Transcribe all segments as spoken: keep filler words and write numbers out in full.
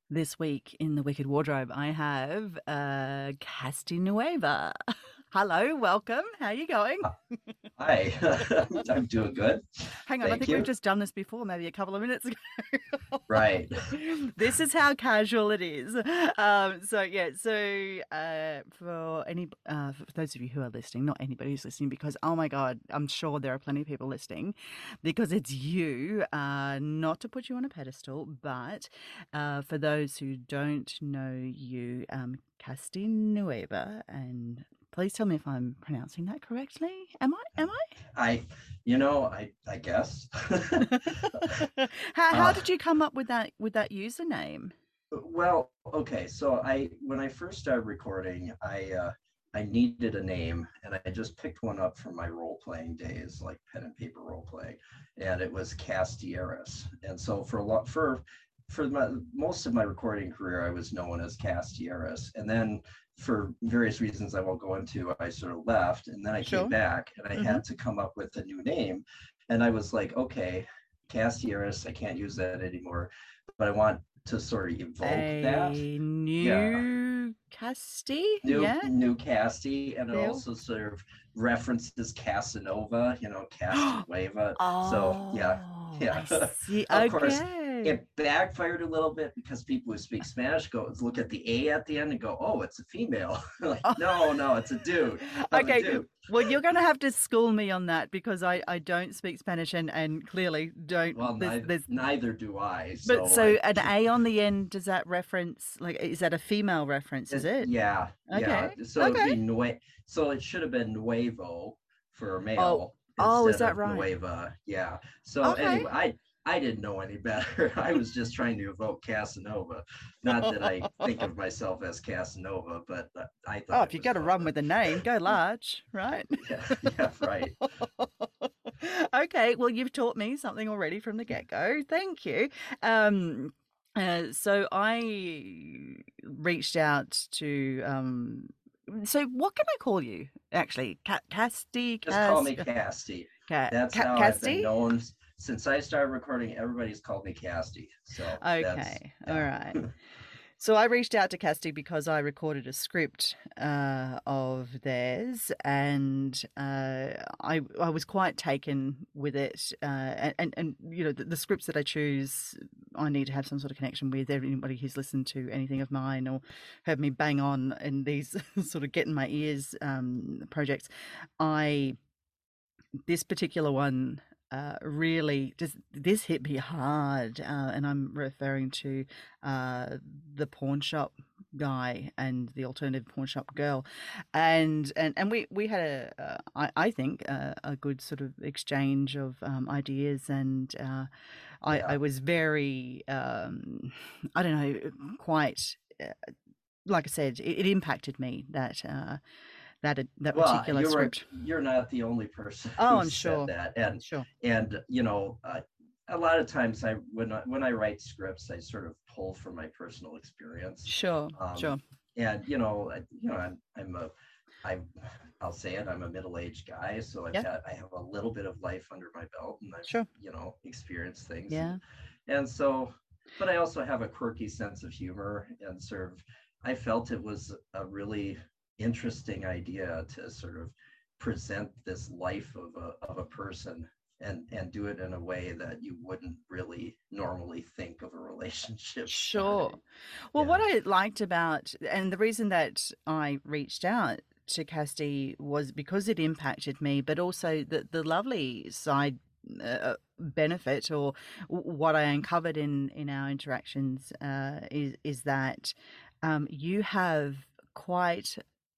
This week in the Wicked Wardrobe, I have uh, Casti Nueva. Hello, welcome. How are you going? Hi, I'm doing good. Hang on, I Thank think we've you. just done this before, maybe a couple of minutes ago. Right. This is how casual it is. Um, so yeah, so uh, for any uh, for those of you who are listening, not anybody who's listening, because oh my God, I'm sure there are plenty of people listening, because it's you. Uh, not to put you on a pedestal, but uh, for those who don't know you, um, Casti Nueva, and please tell me if I'm pronouncing that correctly. Am I? Am I, you know, I I guess. How how uh, did you come up with that with that username? well, okay. So I when I first started recording, I uh, I needed a name, and I just picked one up from my role playing days, like pen and paper role playing, and it was Castieris. And so for a lot for for my, most of my recording career, I was known as Castieris, and then for various reasons I won't go into, I sort of left, and then I came Sure. back, and I Hmm. had to come up with a new name, and I was like, okay, Castieris, I can't use that anymore, but I want to sort of evoke that. A Yeah, new Casti? new Yeah. new Casty, and it Bill. also sort of references Casanova, you know, Castanueva. So yeah, Oh, I yeah. see. Of course, Okay. it backfired a little bit because people who speak Spanish go look at the A at the end and go, "Oh, it's a female." Like, Oh, no, no, it's a dude. I'm a okay. dude. Well, you're going to have to school me on that because I, I don't speak Spanish and, and clearly don't. Well, There's neither there's neither do I. but So so I an A on the end, does that reference, like, is that a female reference? Is It, it? yeah, Okay. yeah. So it'd Okay. be nue- So it should have been nuevo for Oh, male oh, is instead that of right? nueva. Yeah. So Okay. anyway, I I didn't know any better. I was just trying to evoke Casanova. Not that I think of myself as Casanova, but uh, I Oh, thought if it you was got to run fun. with the name, go large, right? Yeah, yeah, right. Okay, well, you've taught me something already from the get-go. Thank you. Um, uh, so I reached out to um, so what can I call you actually? Ca Casti, Just call Cas, me Casty. Ca That's Ca how I've been Casti? known since I started recording. Everybody's called me Casty. So that's Okay, all yeah. right. So I reached out to Casti because I recorded a script uh, of theirs, and uh, I I was quite taken with it. Uh, and, and and you know the, the scripts that I choose, I need to have some sort of connection with. Everybody who's listened to anything of mine or heard me bang on in these sort of get in my ears um, projects, I this particular one uh, really just this hit me hard, uh, and I'm referring to uh, the pawn shop guy and the alternative pawn shop girl, and and and we we had a uh, I, I think uh, a good sort of exchange of um, ideas, and uh, I I Yeah. was very um, I don't know, quite. Uh, like I said, it, it impacted me that uh, that that Well, particular you're script. you're not the only person Oh, who I'm said sure. that, and Sure. and you know, uh, a lot of times I when I, when I write scripts, I sort of pull from my personal experience, Sure, um, sure. and you know, I, you know, I'm I'm a I I'll say it, I'm a middle-aged guy, so I've Yeah, had I have a little bit of life under my belt, and I've sure. you know experienced things, and Yeah, and so, but I also have a quirky sense of humor, and sort of I felt it was a really interesting idea to sort of present this life of a of a person and and do it in a way that you wouldn't really normally think of a relationship sure. starting. Well, what Yeah, I liked about, and the reason that I reached out to Casti was because it impacted me, but also the the lovely side uh, benefit, or what I uncovered in in our interactions uh, is is that um, you have quite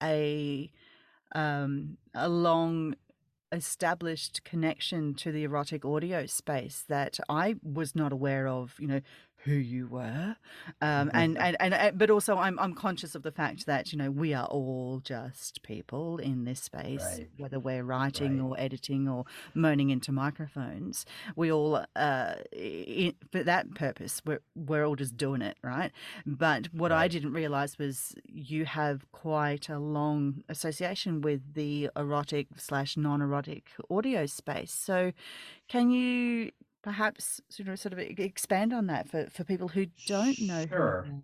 a um, a long established connection to the erotic audio space that I was not aware of, you know, who you were. Um, and, and, and, uh, but also I'm, I'm conscious of the fact that, you know, we are all just people in this space, right, whether we're writing right, or editing or moaning into microphones. We all, uh, I for that purpose, we're, we're all just doing it, right? But what I right. didn't realize was you have quite a long association with the erotic slash non-erotic audio space. So can you perhaps sort of sort of e- expand on that for for people who don't know who you Sure. are.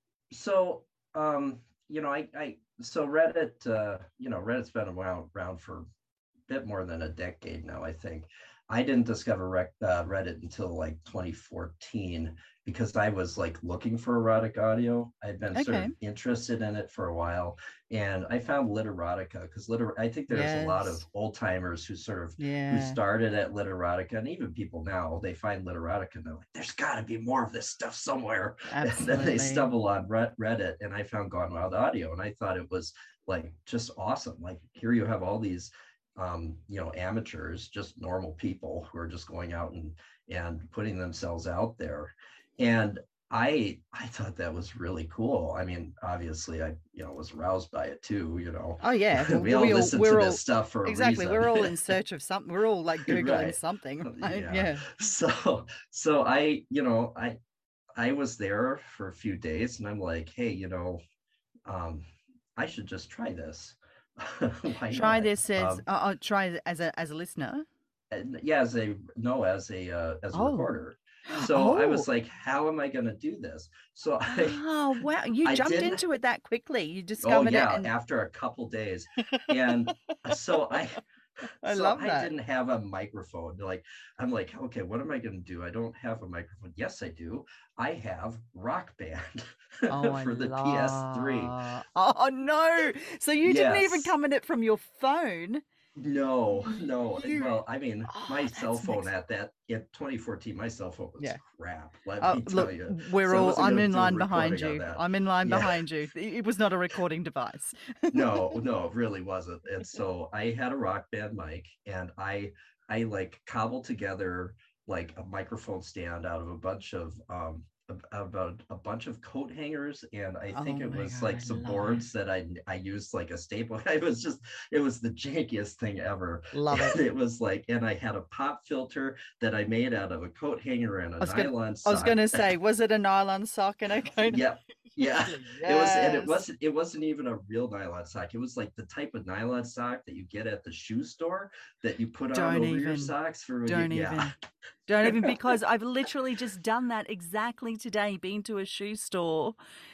So, um, you know, I, I, so Reddit, uh, you know, Reddit's been around, around for a bit more than a decade now, I think. I didn't discover rec, uh, Reddit until like twenty fourteen because I was like looking for erotic audio. I'd been sort Okay. of interested in it for a while, and I found Literotica because liter I think there's a lot of Yes. old timers who sort of who Yeah. started at Literotica, and even people now they find Literotica and they're like, "There's got to be more of this stuff somewhere," and then they Absolutely. stumble on Reddit, and I found Gone Wild Audio, and I thought it was like just awesome. Like here you have all these um, you know, amateurs, just normal people who are just going out and and putting themselves out there. And I I thought that was really cool. I mean, obviously I, you know, was aroused by it too, you know. Oh yeah. Well, We all we all listen to we're this all stuff for a exactly. reason. We're all in search of something. We're all like Googling Right. something, right? Yeah. Yeah. So so I, you know, I I was there for a few days and I'm like, hey, you know, um, I should just try this. Why Try not? this as Um, uh, uh, try it as a as a listener. and yeah, as a no, as a uh, as a Oh. recorder. So I Oh. was like, how am I going to do this? So I Oh, wow. You I jumped didn't. into it that quickly. You Oh discovered it yeah, and after a couple days, and so I I so love I that. didn't have a microphone. Like I'm like, okay, what am I going to do? I don't have a microphone. Yes, I do. I have Rock Band Oh, I for the P S three. love. Oh no. So you didn't even Yes. come at it from your phone. No, no. You Well, I mean, my oh, cell that's phone next. at that in twenty fourteen, my cell phone was Yeah. crap. Let Oh, me tell look, you. we're So I all, wasn't I'm going to in do a line behind recording on you. that. I'm in line Yeah. behind you. It it was not a recording device. No, no, it really wasn't. And so I had a Rock Band mic, and I, I like cobbled together like a microphone stand out of a bunch of um about a bunch of coat hangers, and I Oh think it my was God, like I some love it. boards that I I used like a staple. It was just it was the jankiest thing ever. Love it. And it was like, and I had a pop filter that I made out of a coat hanger and a I was gonna, nylon I was sock. gonna say, was it a nylon sock and a coat? Yep. Yeah, it was, and it Yes. wasn't. It wasn't even a real nylon sock. It was like the type of nylon sock that you get at the shoe store that you put on Don't over your even. socks for when you. Don't Yeah, even. Don't even because I've literally just done that exactly today. Been to a shoe store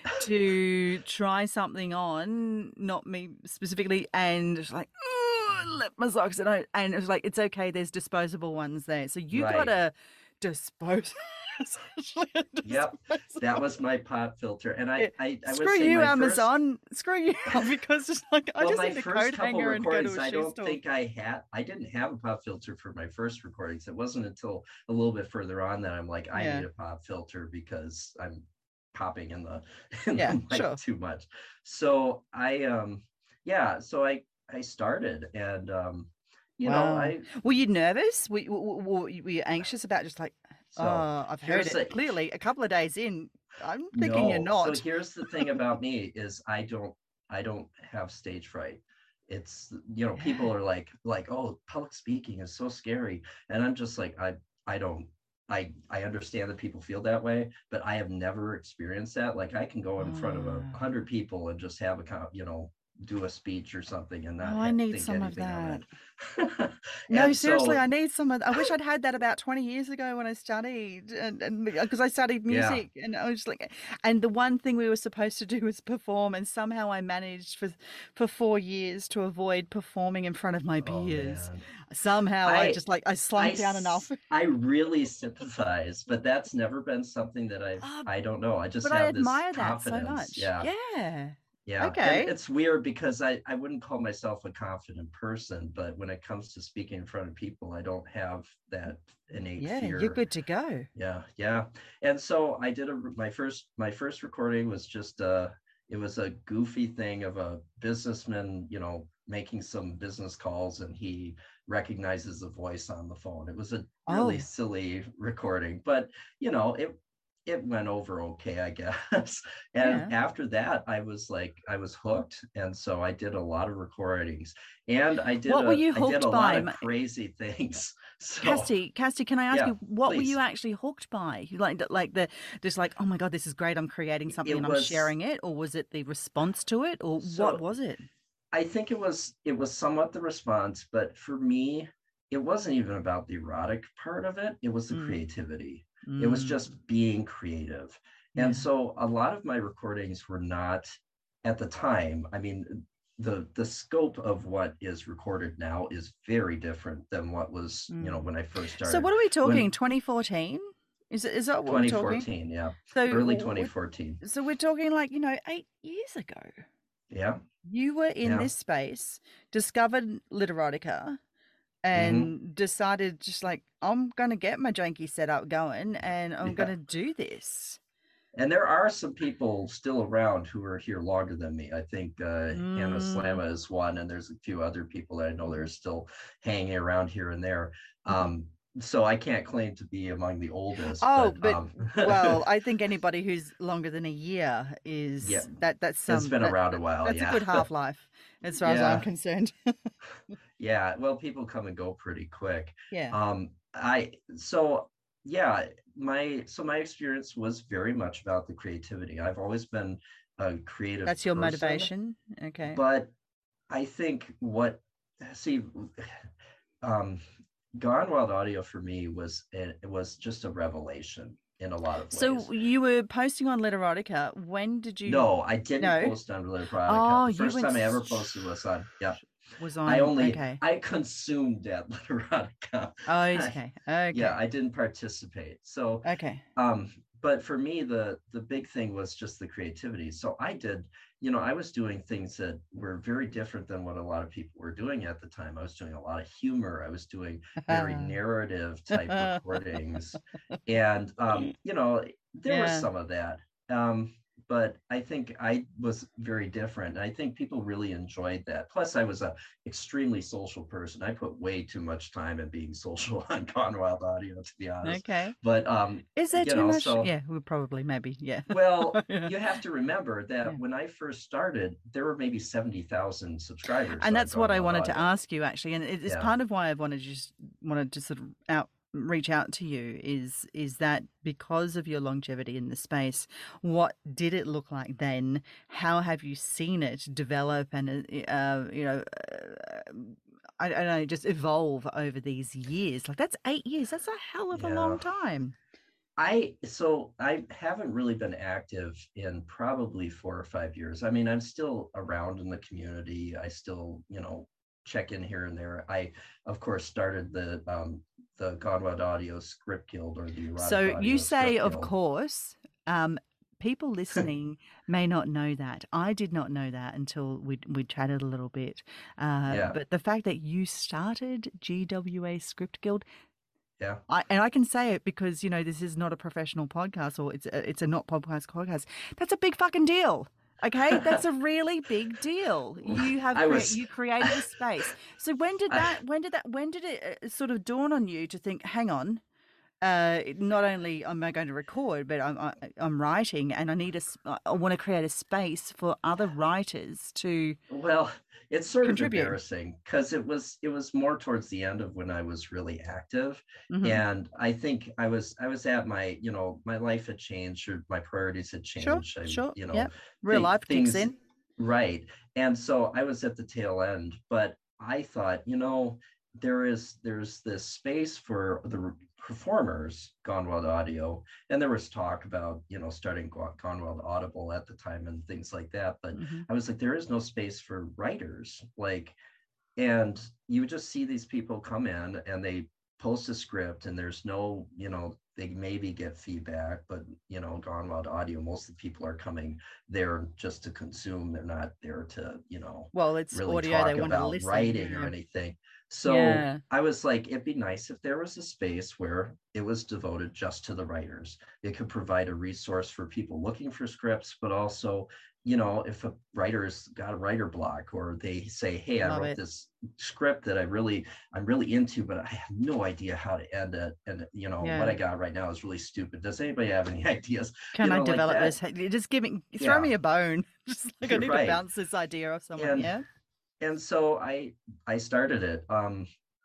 to try something on, not me specifically, and it's like, "Ugh," left my socks and I, and it was like, it's okay. There's disposable ones there, so you got right. a dispose, essentially a Yep, that disposable. was my pop filter, and I, Yeah. I, I would Screw say you, my first. Amazon. Screw you, because it's like I Well, just my need a first coat couple hanger and go to recordings, a I shoe don't store. think I had. I didn't have a pop filter for my first recordings. It wasn't until a little bit further on that I'm like, I need Yeah, a pop filter because I'm popping in the in yeah, the mic sure. too much. So I um yeah, so I I started, and um you know Wow. I Were you nervous? Were, you- were, were you were you anxious about just like, so oh, I've heard here's it the clearly a couple of days in. I'm thinking you're no. So not. here's the thing about me is I don't I don't have stage fright. It's, you know, people Yeah. are like like oh, public speaking is so scary, and I'm just like I I don't. I, I understand that people feel that way, but I have never experienced that. Like I can go in front of a Oh, hundred people and just have a, you know, do a speech or something and not oh, I ha- need think some of anything of that. it. No, And seriously, so, I need some of I wish I'd had that about twenty years ago when I studied and and because I studied yeah, music and I was just like and the one thing we were supposed to do was perform and somehow I managed for for four years to avoid performing in front of my oh peers. man, Somehow I I just like I I slunk down enough. s- I really sympathize, but that's never been something that I've, Uh, I don't know. I just but I have this admire that so confidence. much. Yeah. Yeah. Yeah. And Okay. it's weird because I, I wouldn't call myself a confident person, but when it comes to speaking in front of people, I don't have that innate Yeah, you're fear. good to go. Yeah. Yeah. And so I did a, my first, my first recording was just, uh, it was a goofy thing of a businessman, you know, making some business calls, and he recognizes the voice on the phone. It was a really Oh, silly recording, but you know, it it went over okay, I guess. And yeah. after that, I was like, I was hooked, and so I did a lot of recordings, and I did What were a you I did a hooked lot by? of crazy things. So Casty, Casty, can I ask yeah, you what were you please. actually hooked by? Like, like the just like, oh my God, this is great. I'm creating something It and I'm was sharing it, or was it the response to it, or what so was it? I think it was it was somewhat the response, but for me, it wasn't even about the erotic part of it. It was the Mm. creativity. It was Mm. just being creative. And Yeah. so a lot of my recordings were not at the time. I mean, the the scope of what is recorded now is very different than what was, you know, Mm. when I first So started. what are we talking? When twenty fourteen? Is it, is that what we're talking? twenty fourteen, yeah, So early we twenty fourteen. so we're talking like, you know, eight years ago. Yeah, You were in yeah. this space, discovered Literotica, Hmm. and decided just like, I'm going to get my janky setup going and I'm going Yeah. to do this. And there are some people still around who are here longer than me. I think uh, Hannah Mm. Slama is one, and there's a few other people that I know that are still hanging around here and there. Mhm. Um, so I can't claim to be among the oldest, Oh, but but um, well, I think anybody who's longer than a year yeah, is that that's it's some been that, around a that while. that's a Yeah, good half life as far as I'm yeah, concerned. yeah. Well, people come and go pretty quick. Yeah. Um, I so yeah, my so my experience was very much about the creativity. I've always been a creative That's your person, motivation. Okay. but I think what see um Gone Wild Audio for me was it, it was just a revelation in a lot of ways. So you were posting on Literotica. When did you No, I didn't No. post on Literotica. Oh, The you first went time I ever posted s- was on, yeah. was I on only okay. I consumed at Literotica. Oh, I, okay. yeah, Okay. I didn't participate. So Okay. um but for me the the big thing was just the creativity. So I did, you know, I was doing things that were very different than what a lot of people were doing at the time. I was doing a lot of humor. I was doing very narrative type recordings, and um you know, there was Yeah. some of that, um but I think I was very different. I think people really enjoyed that. Plus I was a extremely social person. I put way too much time in being social on Gone Wild Audio, to be honest. Okay. But um Is there you too know, much? so Yeah, we probably maybe. Yeah. well, Yeah. you have to remember that Yeah. when I first started, there were maybe seventy thousand subscribers And on that's what Gone I Wild wanted to Audio. ask you actually, and it is Yeah. part of why I wanted to just wanted to sort of out reach out to you is is that because of your longevity in the space, what did it look like then? How have you seen it develop and uh, uh, you know, uh, I, I don't know, just evolve over these years? Like that's eight years. That's a hell of a Yeah. long time. I so I haven't really been active in probably four or five years. I mean, I'm still around in the community. I still, you know, check in here and there. I, of course, started the um, the Gone Wild Audio Script Guild, or the Erotic So you Audio say, Script of Guild. course, um, people listening may not know that. I did not know that until we we chatted a little bit. Uh, Yeah, but the fact that you started G W A Script Guild, yeah. I, and I can say it because you know this is not a professional podcast or it's a, it's a not podcast podcast. That's a big fucking deal. Okay, that's a really big deal. You have I create was, you created a space. So when did I, that when did that when did it uh, sort of dawn on you to think, hang on, uh, not only am I going to record, but I'm I, I'm writing, and I need a s- I want to create a space for other writers to well, it's sort of contribute. embarrassing because it was it was more towards the end of when I was really active, Hmm. and I think I was I was at my, you know, my life had changed, or my priorities had Sure, changed. I, sure, you know, yep. Real th- life kicks things in. right, and so I was at the tail end. But I thought, you know, there is there's this space for the performers, Gone Wild Audio, and there was talk about, you know, starting Gone Wild Audible at the time and things like that. But Hmm. I was like, there is no space for writers. Like, and you just see these people come in and they post a script, and there's no, you know, they maybe get feedback, but you know, Gone Wild Audio, most of the people are coming there just to consume. They're not there to, you know, Well, it's really audio. They talk want to about listen. writing or Yeah, anything. So yeah. I was like, it'd be nice if there was a space where it was devoted just to the writers. It could provide a resource for people looking for scripts, but also, you know, if a writer's got a writer block, or they say, hey, I Love wrote it. this script that I really, I'm really into, but I have no idea how to end it. And, you know, what Yeah. I got right now is really stupid. Does anybody have any ideas? Can You I know, like develop that. this? Hey, just give me, throw Yeah, me a bone. Just like I you're need to right. bounce this idea off someone. And, Yeah. and so I, I started it. Um,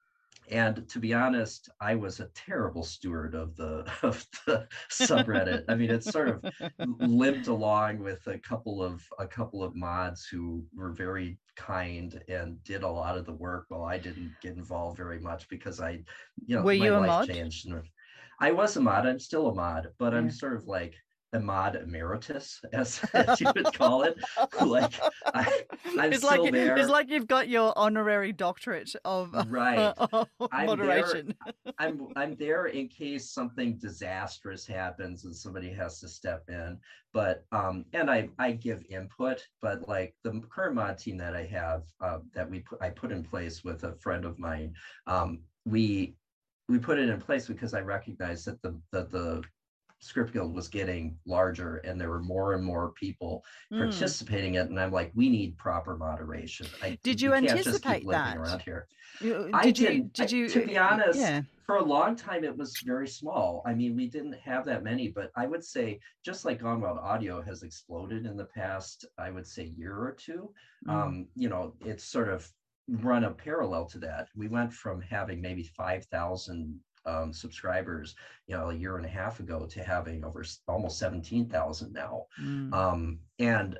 And to be honest, I was a terrible steward of the of the subreddit. I mean, it's sort of limped along with a couple of a couple of mods who were very kind and did a lot of the work while I didn't get involved very much because I, you know, Were my you a life mod? changed. And I was a mod. I'm still a mod, but I'm Yeah. sort of like a mod emeritus, as, as you would call it. Like I, I'm It's like still it's there. like you've got your honorary doctorate of, Right. of I'm there. moderation. I'm I'm there in case something disastrous happens and somebody has to step in. But um, and I I give input, but like the current mod team that I have uh, that we put I put in place with a friend of mine, um, we we put it in place because I recognized that the that the Script Guild was getting larger and there were more and more people Mm. participating in it. And I'm like, we need proper moderation. I Did We you can't just keep anticipate limping that? around here. You- I Did you? didn't, Did I, you? to be uh, honest, Yeah. for a long time it was very small. I mean, we didn't have that many, but I would say just like Gone Wild Audio has exploded in the past, I would say year or two. Mm. Um, you know, it's sort of run a parallel to that. We went from having maybe five thousand um, subscribers, you know, a year and a half ago to having over almost seventeen thousand now. Mm. Um, and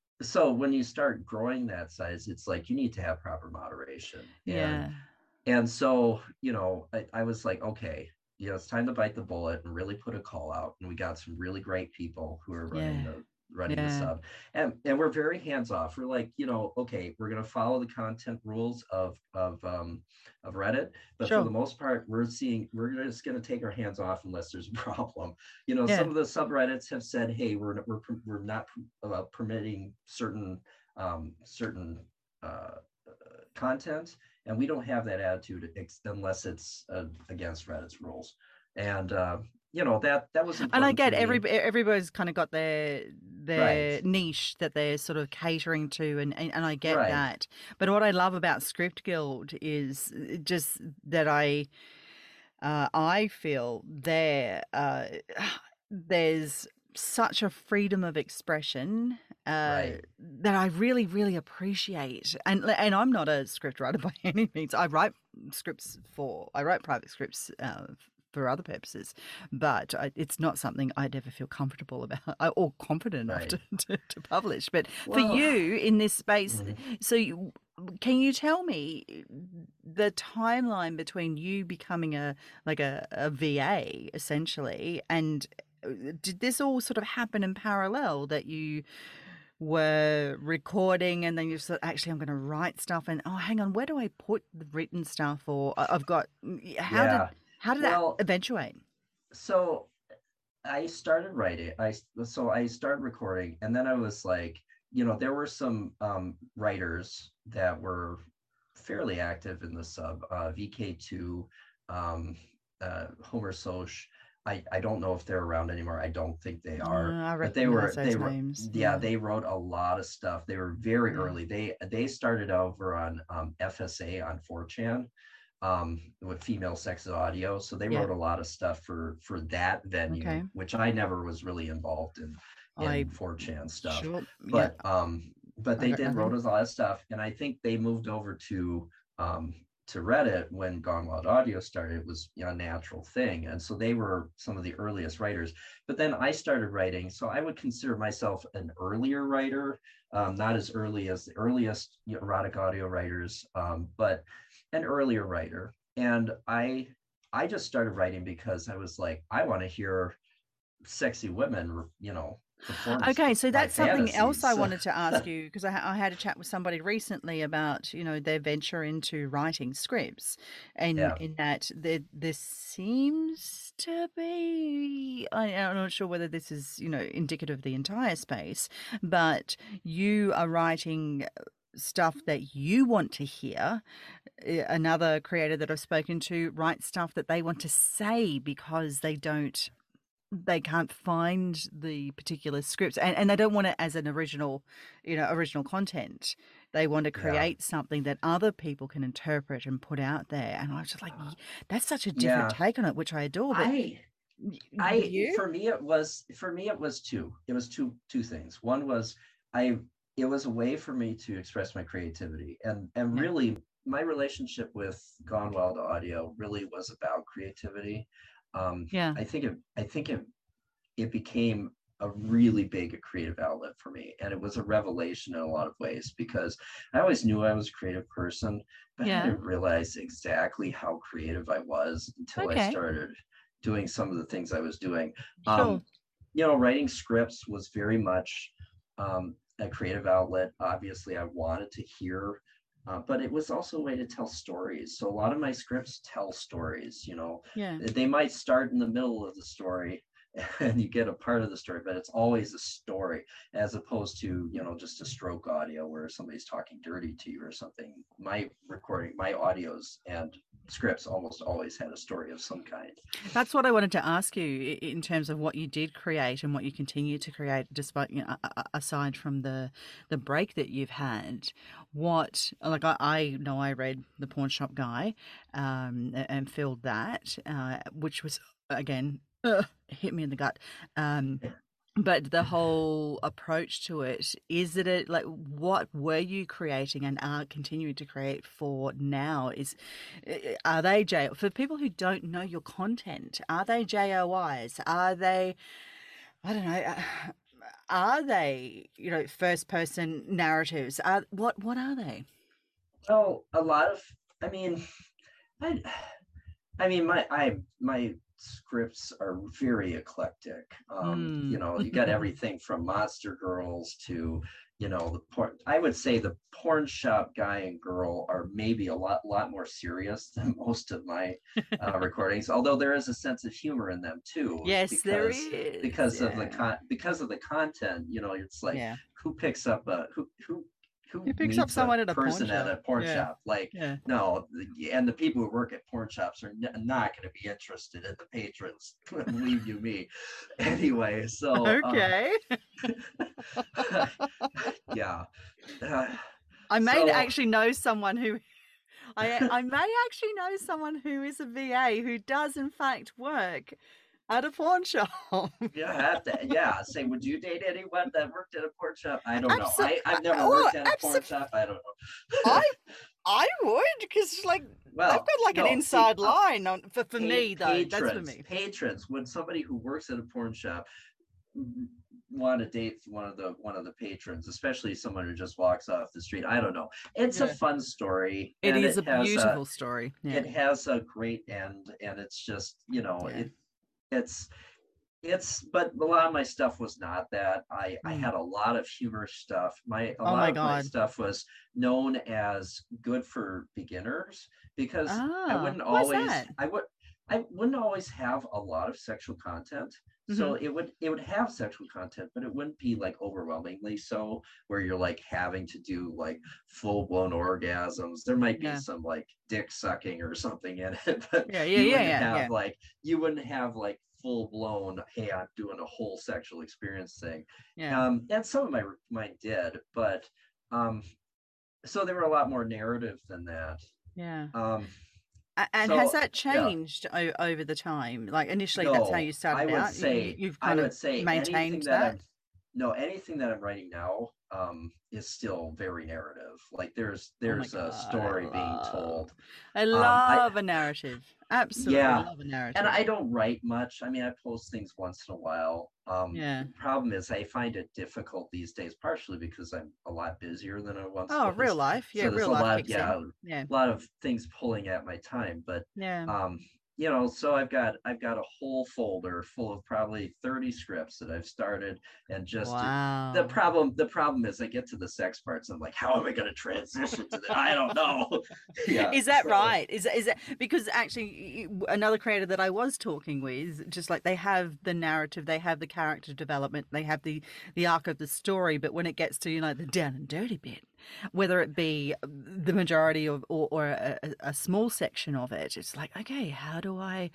so when you start growing that size, it's like you need to have proper moderation. And Yeah. and so, you know, I, I was like, okay, you know, it's time to bite the bullet and really put a call out. And we got some really great people who are running Yeah. the running the Yeah. sub. And and we're very hands off. We're like, you know, okay, we're gonna follow the content rules of of um of Reddit, but for the Sure. most part, we're seeing we're just gonna take our hands off unless there's a problem. You know, Yeah. some of the subreddits have said, hey, we're we're we're not uh, permitting certain um certain uh content, and we don't have that attitude ex- unless it's uh, against Reddit's rules. And uh, you know that that was And I important to get every me. everybody's kind of got their Right, their niche that they're sort of catering to, and and, and I get right, that. But what I love about Script Guild is just that I uh, I feel there uh, there's such a freedom of expression uh, right. that I really, really appreciate. And and I'm not a script writer by any means. I write scripts for I write private scripts uh, for other purposes, but I, it's not something I'd ever feel comfortable about or confident enough Right. to, to, to publish. But for Well, you in this space, mhm. so you, can you tell me the timeline between you becoming a like a, a V A essentially, and uh, did this all sort of happen in parallel that you were recording and then you said, actually, I'm going to write stuff and oh, hang on, where do I put the written stuff? Or I- I've got, how did Yeah. how did that Well, eventuate? so I started writing. I so I started recording, and then I was like, you know, there were some um, writers that were fairly active in the sub. Uh, V K two, um, uh, Homer Soch. I, I don't know if they're around anymore. I don't think they Uh, are, I but they recognize were they those were names. yeah, Yeah, they wrote a lot of stuff. They were very yeah, early. They they started over on um, F S A on four chan um, with female sex audio. So they yeah. wrote a lot of stuff for for that venue, Okay. which I never was really involved in I in four chan stuff. sure. Yeah, But um, but I they got did wrote nothing. us a lot of stuff, and I think they moved over to um, to Reddit when Gone Wild Audio started. It was, you know, a natural thing, and so they were some of the earliest writers. But then I started writing, so I would consider myself an earlier writer, um, not as early as the earliest erotic audio writers, um, but an earlier writer. And I I just started writing because I was like, I want to hear sexy women, you know, perform Okay, so my that's something else I fantasies. wanted to ask you because I, I had a chat with somebody recently about, you know, their venture into writing scripts, and Yeah, in that there there seems to be, I, I'm not sure whether this is, you know, indicative of the entire space, but you are writing stuff that you want to hear. Uh, Another creator that I've spoken to writes stuff that they want to say because they don't they can't find the particular scripts, and, and they don't want it as an original, you know, original content. They want to yeah, create something that other people can interpret and put out there. And I was just like, "Ye- that's such a different yeah. take on it, which I adore. But I y- with I you, for me it was for me it was two. It was two two things. One was I it was a way for me to express my creativity, and and yeah, really my relationship with Gone Wild Audio really was about creativity. Um, Yeah. I think it, I think it, it became a really big creative outlet for me, and it was a revelation in a lot of ways because I always knew I was a creative person, but I Yeah. didn't realize exactly how creative I was until I Okay. started doing some of the things I was doing. Sure. Um, you know, writing scripts was very much um, a creative outlet. Obviously, I wanted to hear, uh, but it was also a way to tell stories. So a lot of my scripts tell stories. You know, Yeah. they might start in the middle of the story, and you get a part of the story, but it's always a story as opposed to, you know, just a stroke audio where somebody's talking dirty to you or something. My recording, my audios and scripts almost always had a story of some kind. That's what I wanted to ask you in terms of what you did create and what you continue to create, despite, you know, aside from the the break that you've had. What, like, I, I know I read The Pawn Shop Guy, um, and filled that, uh, which was again uh, hit me in the gut. Um, but the whole approach to it, is it a, like, what were you creating and are continuing to create for now? Is are they J for people who don't know your content? Are they J O Is? Are they, I don't know, uh, are they, you know, first person narratives? Are what what are they? Oh, a lot of, I mean, I, I mean, my, I, my scripts are very eclectic. Um, you Mm. know, you got everything from Monster Girls to, you know, the porn. I would say the Pawn Shop Guy and Girl are maybe a lot, lot more serious than most of my uh, recordings. Although there is a sense of humor in them too, Yes, there because is. because of the Yeah. con because of the content. You know, it's like Yeah. who picks up a who who who Who picks up meets a someone at a pawn person at shop? a porn Yeah. shop? Like, Yeah. no, and the people who work at porn shops are n- not going to be interested in the patrons. Believe you me. Anyway, so uh, Okay. yeah. Uh, I may so actually know someone who I I may actually know someone who is a V A who does in fact work at a pawn shop. yeah, have to, yeah. Say, would you date anyone that worked at a porn shop? I don't know. Absolutely. I I've never Oh, worked at a porn absolutely. shop. I don't I know. I would, because like they've Well, got like an no. See, inside uh, line on for for pa- me though. That's for patrons, me. patrons. When somebody who works at a porn shop want to date one of the one of the patrons, especially someone who just walks off the street. I don't know. It's a Yeah. fun story, It and is it a has a beautiful story. Yeah. it has a great end, and it's just, you know, Yeah. it it's it's but a lot of my stuff was not that. I I Mm. had a lot of humor stuff. My a Oh lot my of my God. stuff was known as good for beginners because I Ah, wouldn't why's always that? I would I wouldn't always have a lot of sexual content. Mm-hmm. So it would it would have sexual content, but it wouldn't be like overwhelmingly so where you're like having to do like full blown orgasms. There might be Yeah. some like dick sucking or something in it, but Yeah. Yeah. you Yeah. wouldn't Yeah. have Yeah. like you wouldn't have like full blown, hey, I'm doing a whole sexual experience thing. Yeah. Um, and some of my mine did, but um, so they were a lot more narrative than that. Yeah. Um, A- And has so that yeah, changed o- over the time? Like initially, that's how no, you I started would out. You, you- say you've I kind of would say anything maintained that that. I'm no anything that I'm writing now um is still very narrative. Like there's Oh my there's a God, I story being love, told. I Um, I love a narrative. Absolutely Yeah, love a and narrative. I don't write much. I mean, I post things once in a while. Um, Yeah. the problem is I find it difficult these days, partially because I'm a lot busier than I once Oh, real was. life. Yeah, So there's real a life lot of, kicks in. yeah, a Yeah. lot of things pulling at my time. But Yeah. um, you know, so I've got I've got a whole folder full of probably thirty scripts that I've started and just the Wow. problem the problem is I get to the sex parts. I'm like, how am I going to transition to that? I don't know. Yeah, Is that so right? Is is that because actually y- another creator that I was talking with, just like they have the narrative, they have the character development, they have the the arc of the story, but when it gets to, you know, the down and dirty bit, whether it be the majority of or, or a, a a small section of it, it's like, okay, how do I,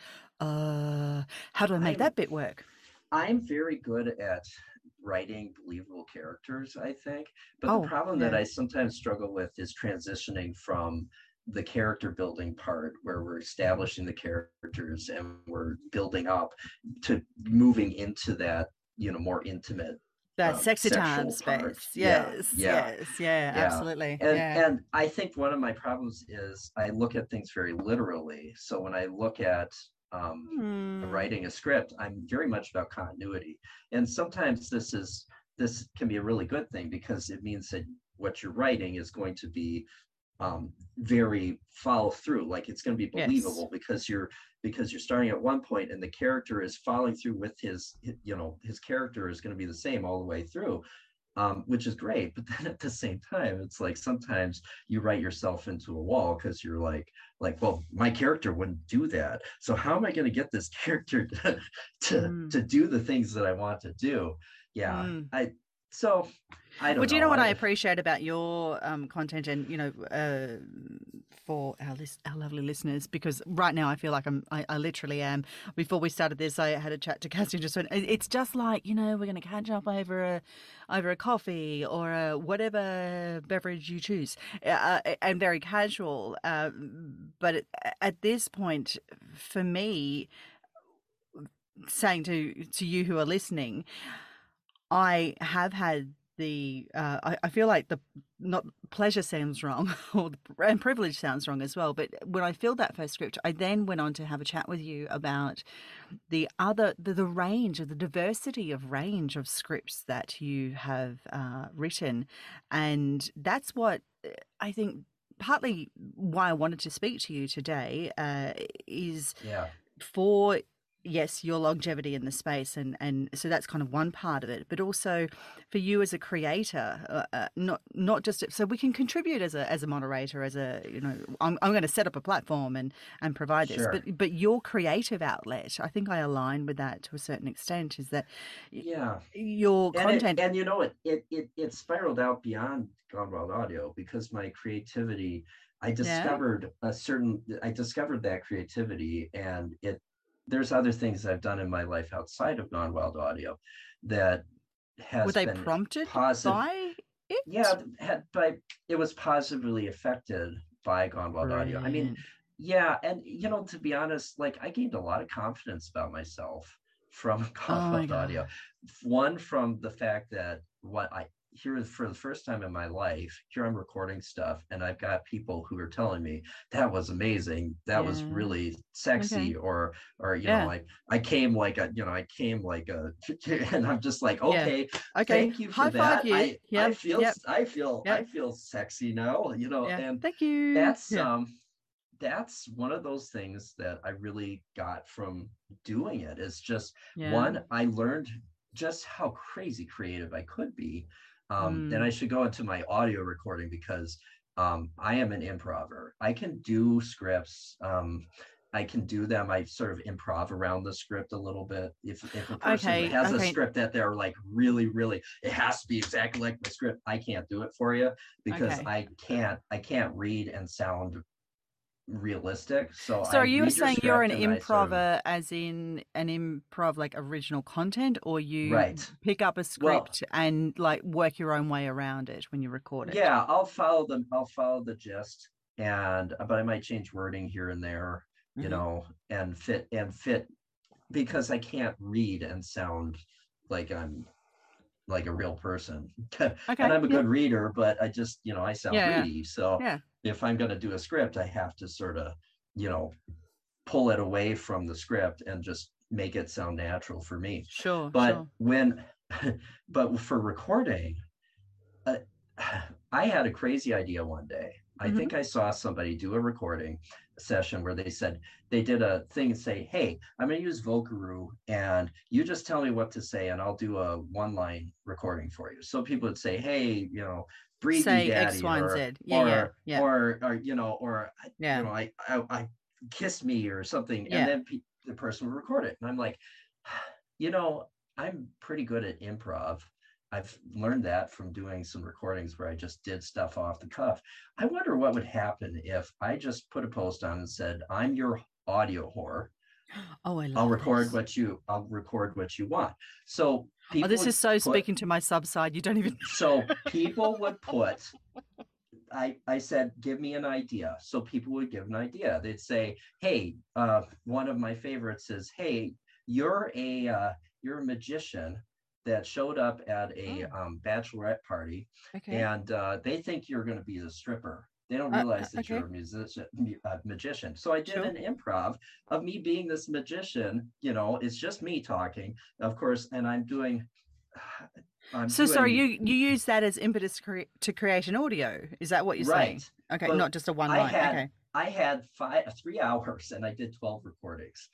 uh, how do I make I'm that bit work? I'm very good at writing believable characters, I think. But the Oh, problem that yeah. I sometimes struggle with is transitioning from the character building part where we're establishing the characters and we're building up to moving into that, you know, more intimate. That um, sexy time sexual part. space. Yeah, Yes, yeah, yes, yeah, yeah. absolutely. And Yeah. and I think one of my problems is I look at things very literally. So when I look at um, Hmm. writing a script, I'm very much about continuity. And sometimes this is this can be a really good thing because it means that what you're writing is going to be um, very follow through, like it's going to be Yes. believable because you're because you're starting at one point and the character is following through with his, you know, his character is going to be the same all the way through, um, which is great. But then at the same time, it's like sometimes you write yourself into a wall because you're like, like, well, my character wouldn't do that. So how am I going to get this character to, to Mm. to do the things that I want to do? Yeah, Mm. I so I Well, don't do you know know. what I I appreciate about your um, content, and you know, uh, for our lis- our lovely listeners, because right now I feel like I'm, I, I literally am. Before we started this, I had a chat to Cassie and just went, "It- it's just like you know, we're going to catch up over a, over a coffee or a whatever beverage you choose, uh, and very casual. Uh, but at, at this point, for me, saying to to you who are listening, I have had the uh, I, I feel like the not pleasure sounds wrong or the, and privilege sounds wrong as well. But when I filled that first script, I then went on to have a chat with you about the other the, the range of the diversity of range of scripts that you have uh, written, and that's what uh, I think partly why I wanted to speak to you today uh, is yeah. for yes your longevity in the space, and and so that's kind of one part of it, but also for you as a creator, uh, uh, not not just so we can contribute as a as a moderator, as a you know i'm, I'm going to set up a platform and and provide this, Sure. but but your creative outlet, I think I align with that to a certain extent, is that y- Yeah. your And it content. and you know it it it it spiraled out beyond Gone Wild Audio because my creativity, I Yeah. discovered a certain I discovered that creativity, and it there's other things I've done in my life outside of Gone Wild Audio that Were has they been prompted positive. by Yeah, it? had but it was positively affected by Gone Wild Audio. I mean, Brilliant. yeah, and you know, to be honest, like I gained a lot of confidence about myself from Gone Oh my Wild Audio. god. One, from the fact that what I here for the first time in my life, here I'm recording stuff, and I've got people who are telling me that was amazing, that was Yeah. really Okay. sexy, or or you know, Yeah. I I came like a you know I came like a, and I'm just like, Yeah. okay, Okay. thank you for High five that. you. I I Yep. feel Yep. I feel I Yep. feel sexy now, you know, Yeah. and Thank you. that's Yeah. um that's one of those things that I really got from doing it. Is just Yeah. one, I learned just how crazy creative I could be. Um, and I Mm. should go into my audio recording because um, I am an improver. I can do scripts. Um, I can do them. I sort of improv around the script a little bit. If if a person Okay. has a Okay. script that they're like really, really, it has to be exactly like my script, I can't do it for you because Okay. I can't I can't read and sound realistic. So So I are you read your saying you're an script and I sort of improver as in an improv like original content, or you write. pick up a Well, script and like work your own way around it when you record it? yeah, I'll follow the I'll follow the gist, and but I might change wording here and there, you Hmm. know, and fit and fit because I can't read and sound like I'm like a real person. And Okay. I'm a Yeah. good reader, but I just, you know, I sound Yeah. Yeah. reedy. So Yeah. if I'm going to do a script, I have to sort of, you know, pull it away from the script and just make it sound natural for me. Sure. But Sure. when, but for recording, uh, I had a crazy idea one day. I Hmm. think I saw somebody do a recording session where they said they did a thing and say, "Hey, I'm going to use Vocaroo, and you just tell me what to say, and I'll do a one-line recording for you." So people would say, "Hey, you know, breathe me, Say X, daddy," Y, and or Z. Yeah. Yeah. or Yeah. or or you know, or you Yeah. know, I I, I kiss me or something, and Yeah. then pe- the person would record it, and I'm like, you know, I'm pretty good at improv. I've learned that from doing some recordings where I just did stuff off the cuff. I wonder what would happen if I just put a post on and said, "I'm your audio whore. Oh, I I'll love record this. what you I'll record what you want." So Oh, people this would is so put speaking to my subside. You don't even. so people would put I, I said, give me an idea. So people would give an idea. They'd say, hey, uh, one of my favorites is, hey, you're a uh, you're a magician that showed up at a Oh, um, bachelorette party, okay. and uh, they think you're going to be the stripper. They don't Uh, uh, realize that okay. you're a musician, a magician. So I did Sure. an improv of me being this magician. You know, it's just me talking, of course, and I'm doing, I'm So sorry, you doing you use that as impetus to, cre to create an audio. Is that what you're saying? right. Okay, But not just a one I line. had Okay. I had five three hours and I did twelve recordings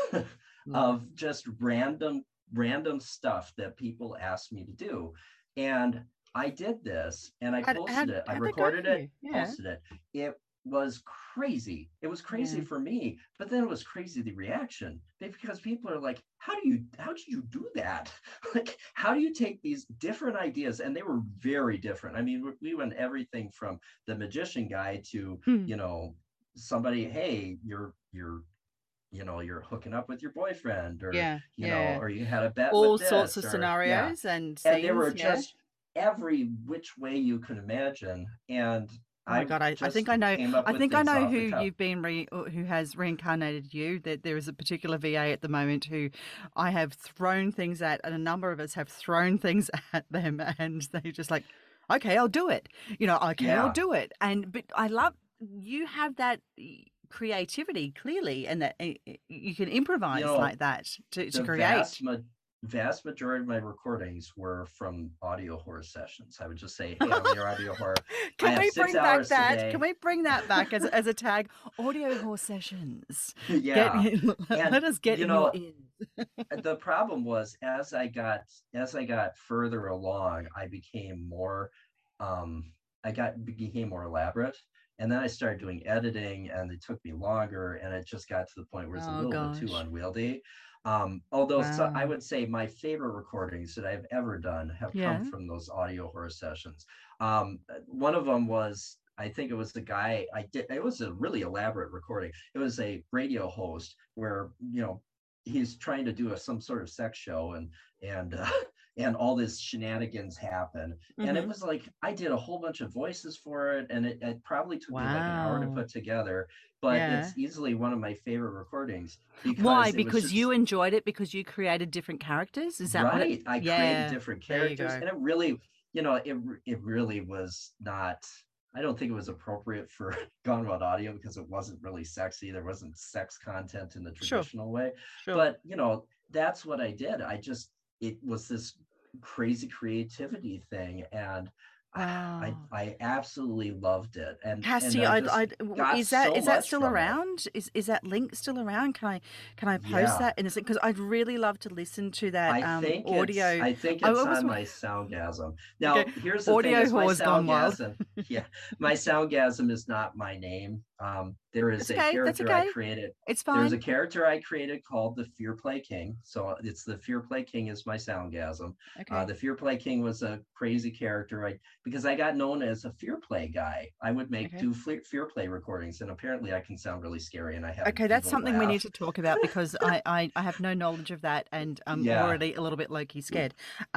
Love it. of just random random stuff that people asked me to do. And I did this and I How how posted it. I how'd that go recorded for it, you? Yeah. posted it. It was crazy. It was crazy Yeah. for me, but then it was crazy the reaction because people are like, how do you how did you do that? Like, how do you take these different ideas? And they were very different. I mean, we went everything from the magician guy to, Hmm. you know, somebody, hey, you're you're you know, you're hooking up with your boyfriend, or, Yeah. you know, Yeah. or you had a bet with All sorts this, of or yeah. scenarios and And they scenes. were Yeah. just every which way you could imagine. And Oh my I God, I, I think just I know came up I with think I things know off who the cuff. you've been re or who has reincarnated you. That there is a particular V A at the moment who I have thrown things at, and a number of us have thrown things at them, and they just like, okay, I'll do it. You know, okay, I'll Yeah. do it. And but I love you have that creativity clearly, and that uh, you can You improvise know, like that to to the create. vast ma- vast majority of my recordings were from audio horror sessions. I would just say, "Hey, I'm your audio horror. I Can have we six bring back hours that? Can today." we bring that back as as a tag? Audio horse sessions. Get Yeah, in, and let us get you in your know, ears. the problem was as I got as I got further along, I became more, um, I got became more elaborate, and then I started doing editing, and it took me longer, and it just got to the point where it's a Oh little bit too gosh. unwieldy. Um, although so I Wow. would say my favorite recordings that I've ever done have come Yeah. from those audio horror sessions. Um, one of them was, I think it was the guy I did. It was a really elaborate recording. It was a radio host where, you know, he's trying to do a, some sort of sex show, and and uh, and all this shenanigans happen, and it Mm-hmm. was like I did a whole bunch of voices for it, and it, it probably took me like an hour to Wow. put together, but Yeah. it's easily one of my favorite recordings Why? because it was Because you just enjoyed it because you created different characters? Is that what it? right. I created Yeah. different There you characters, go. and it really, you know, it it really was not. I don't think it was appropriate for Gone Wild Audio because it wasn't really sexy. There wasn't sex content in the Sure. traditional way. Sure. But, you know, that's what I did. I just, it was this crazy creativity thing. And I, Wow. I absolutely loved it. And, and Cassie, I I, just I, got is that so is that much still from it. around? Is is that link still around? Can I can I post Yeah. that in a second? Because I'd really love to listen to that I um think it's audio. I think I it's was on my Soundgasm. okay. Now, here's the thing: Audio is my whores gone wild. Soundgasm. Yeah, my Soundgasm is not my name. Um, there is That's a okay. That's character I okay. created. It's There's a fine. character I created called the Fear Play King. So it's the Fear Play King is my Soundgasm. Uh, Okay. the Fear Play King was a crazy character. I because I got known as a Fear Play guy. I would make Okay. do Fear Play recordings, and apparently I can sound really scary, and I have an Okay, that's evil something we need laugh. to talk about because I, I, I have no knowledge of that and I'm Yeah. already a little bit low-key scared.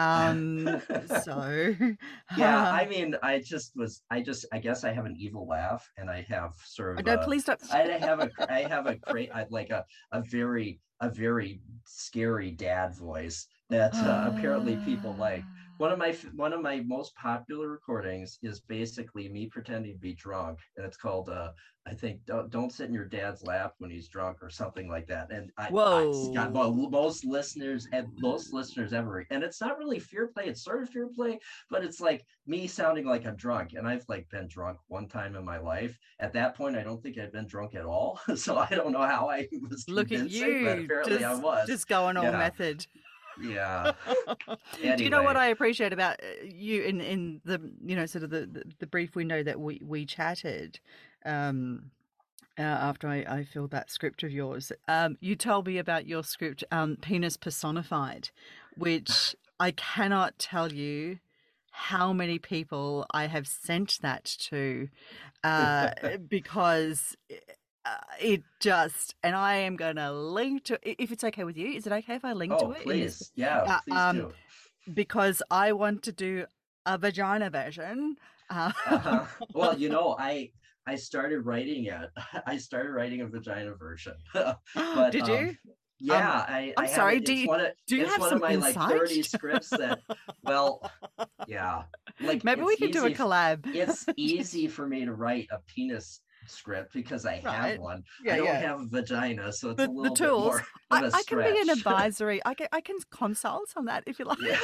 Um, so Yeah, I mean, I just was, I just, I guess I have an evil laugh, and I have sort of no, a, please don't. I have a, I have a great, I like a, a very, a very scary dad voice that uh, apparently people like. One of my, one of my most popular recordings is basically me pretending to be drunk, and it's called, uh, I think, don't, don't sit in your dad's lap when he's drunk or something like that. And I, I got Whoa. most listeners and most listeners ever, and it's not really fear play. It's sort of fear play, but it's like me sounding like I'm drunk, and I've like been drunk one time in my life. At that point, I don't think I'd been drunk at all, so I don't know how I was Look at convincing, but you, apparently I just was. just going all Yeah, method. yeah. Do you know what Anyway, I appreciate about uh, you in in the you know sort of the the, the brief window that we we chatted um uh, after I, I filled that script of yours, um, you told me about your script, um, Penis Personified, which I cannot tell you how many people I have sent that to, uh, because uh, it just, and I am going to link to, if it's okay with you, is it okay if I link to oh it in this? please, yeah, Uh, please um, do. because I want to do a vagina version. Uh, Uh-huh. Well, you know, I I started writing it. I started writing a vagina version, but did um, you? Um, Yeah, I I'm I have sorry, it. do It's you one of do you it's have one of some my like insight? thirty scripts that, well, yeah, like Maybe we it's can do a easy. f- collab. It's easy for me to write a penis script because I have Right. one. Yeah, I don't yeah. have a vagina, so it's a The the little bit tools. more of I a I can be an stretch. advisory. I can I can consult on that if you like. Yeah,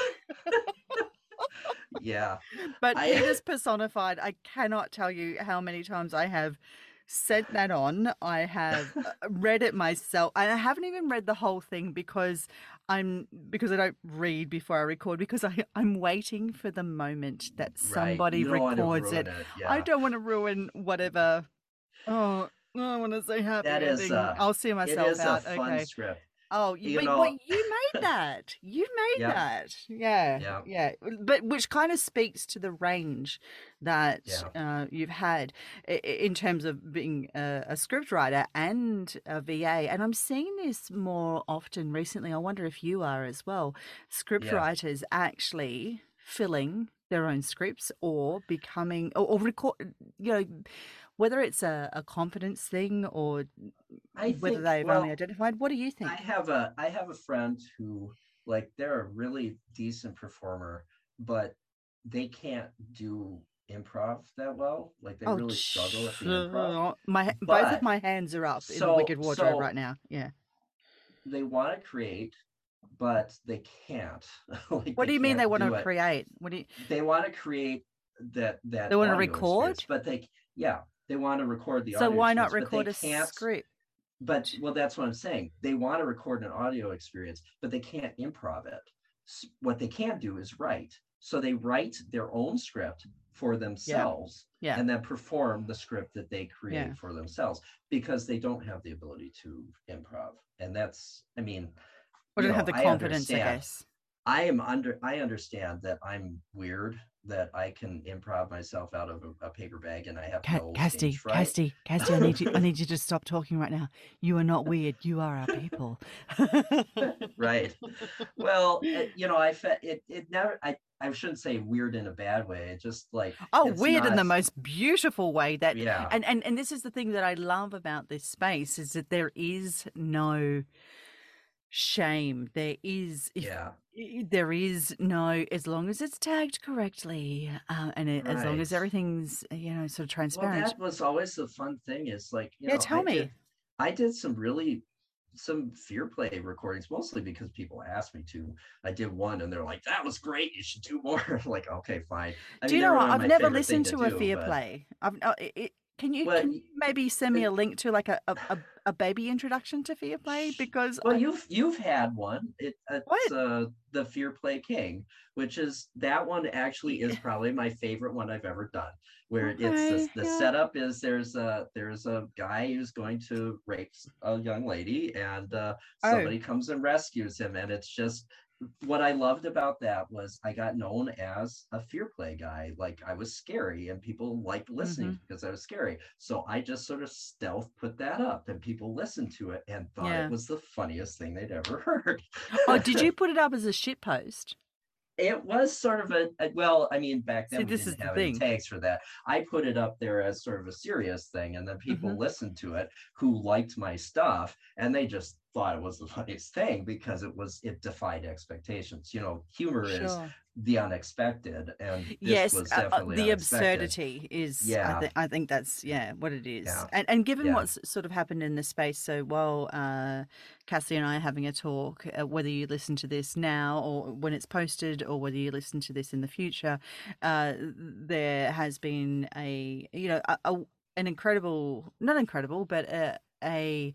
yeah. But I penis personified, I cannot tell you how many times I have sent that on. I have uh, read it myself, and I haven't even read the whole thing because I'm because I don't read before I record because I I'm waiting for the moment that right. somebody You don't want to records ruin it. it. I Yeah, don't want to ruin whatever. Oh, I want to say that happy is ending. uh, I'll see it myself is a out. fun Okay. script. Oh, you, You but, but know. you made that. You made Yep. that. Yeah, Yeah. yeah. But which kind of speaks to the range that Yeah. uh, you've had i- i- in terms of being a, a script writer and a V A. And I'm seeing this more often recently. I wonder if you are as well. Script Yeah. writers actually filling their own scripts or becoming or, or record, you know, whether it's a, a confidence thing or I whether think. they've only Well, identified. What do you I think? have a I have a friend who, like, they're a really decent performer, but they can't do improv that well. Like they Oh, really struggle at the improv. my both of But my hands are up in the so Wicked Wardrobe right so now. Yeah. they want to create, but they can't. Like What they do you mean they can't want to do it. create? What do you They want to create that they that want to audio experience, record? but they yeah, they want to record the So audio why not experience, but they record a can't. script? But well, that's what I'm saying. They want to record an audio experience, but they can't improv it. What they can do is write. So they write their own script for Yeah. themselves Yeah. and then perform the script that they create Yeah. for themselves because they don't have the ability to improv. And that's, I mean, Or you don't know, have the I confidence, I understand. guess. I am under I understand that I'm weird, that I can improv myself out of a, a paper bag and I have Ca- no stage Casty, fright. Casty, Casty, I need you I need you to stop talking right now. You are not weird. You are our people. Right. Well, it, you know, I fe- it it never I I shouldn't say weird in a bad way. It just like Oh, it's weird in the not. most beautiful way that Yeah. and, and and this is the thing that I love about this space is that there is no shame. There is if Yeah. i- there is no as long as it's tagged correctly uh, and it, as long Right. as everything's you know sort of Well, transparent. that was always the fun thing is like, you Yeah, know, tell I did me. I did some really some fear play recordings mostly because people asked me to. I did one and they're like, that was great. You should do more. I'm like, okay, fine. I Do mean, you they know were what? not I've my never favorite thing listened to to a do, fear but play. I've uh, it, it- can you well, can you maybe send me it, a link to like a, a, a a baby introduction to fear play because well, I you've you've had one. It, it's what? uh, the Fear Play King, which is that one actually is Yeah. probably my favorite one I've ever done. Where it's Okay, this the yeah. setup is there's a there's a guy who's going to rape a young lady, and uh, Oh. somebody comes and rescues him, and it's just what I loved about that was I got known as a fear play guy. Like I was scary and people liked listening Hmm. because I was scary. So I just sort of stealth put that up and people listened to it and thought it Yeah. was the funniest thing they'd ever heard. Oh, did you put it up as a shit post? It was sort of a, a well, I mean, back See, then we this is didn't the have any thing. tags for that. I put it up there as sort of a serious thing, and then people Hmm. listened to it who liked my stuff, and they just thought it was the funniest thing because it was it defied expectations. You know, humor is Sure. the unexpected, and this Yes, was uh, uh, definitely the unexpected. absurdity is. I Yeah, think. I think that's yeah what it is. yeah, And and given yeah, what's sort of happened in the space, so while uh, Cassie and I are having a talk, uh, whether you listen to this now or when it's posted, or whether you listen to this in the future, uh, there has been a you know a, a, an incredible, not incredible, but a, a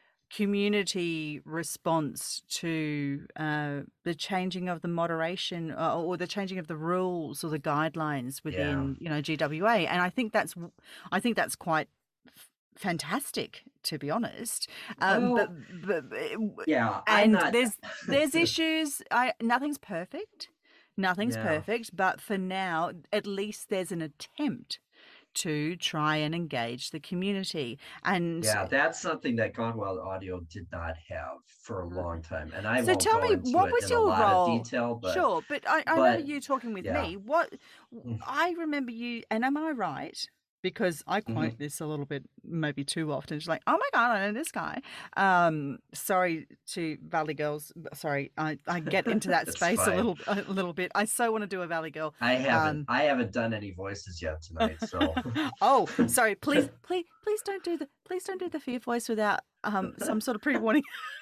community response to uh, the changing of the moderation uh, or the changing of the rules or the guidelines yeah. within you know G W A, and I think that's I think that's quite f- fantastic, to be honest. Um, but, Well, but yeah, I'm and not. there's there's issues. I nothing's perfect, nothing's Yeah, perfect, but for now, at least there's an attempt to try and engage the community and yeah, that's something that Gone Wild Audio did not have for a long time, and I so won't tell go me, into what it was in a your lot of role? detail, but Sure, but I, I remember but you talking with yeah. me. What I remember you, and am I right? because I hmm quote this a little bit, maybe too often. She's like, "Oh my God, I know this guy." Um, sorry to Valley Girls. Sorry, I, I get into that It's space a fine. little a little bit. I so want to do a Valley Girl. I haven't Um, I haven't done any voices yet tonight, so oh, sorry. Please, please, please don't do the please don't do the fear voice without um some sort of pre-warning.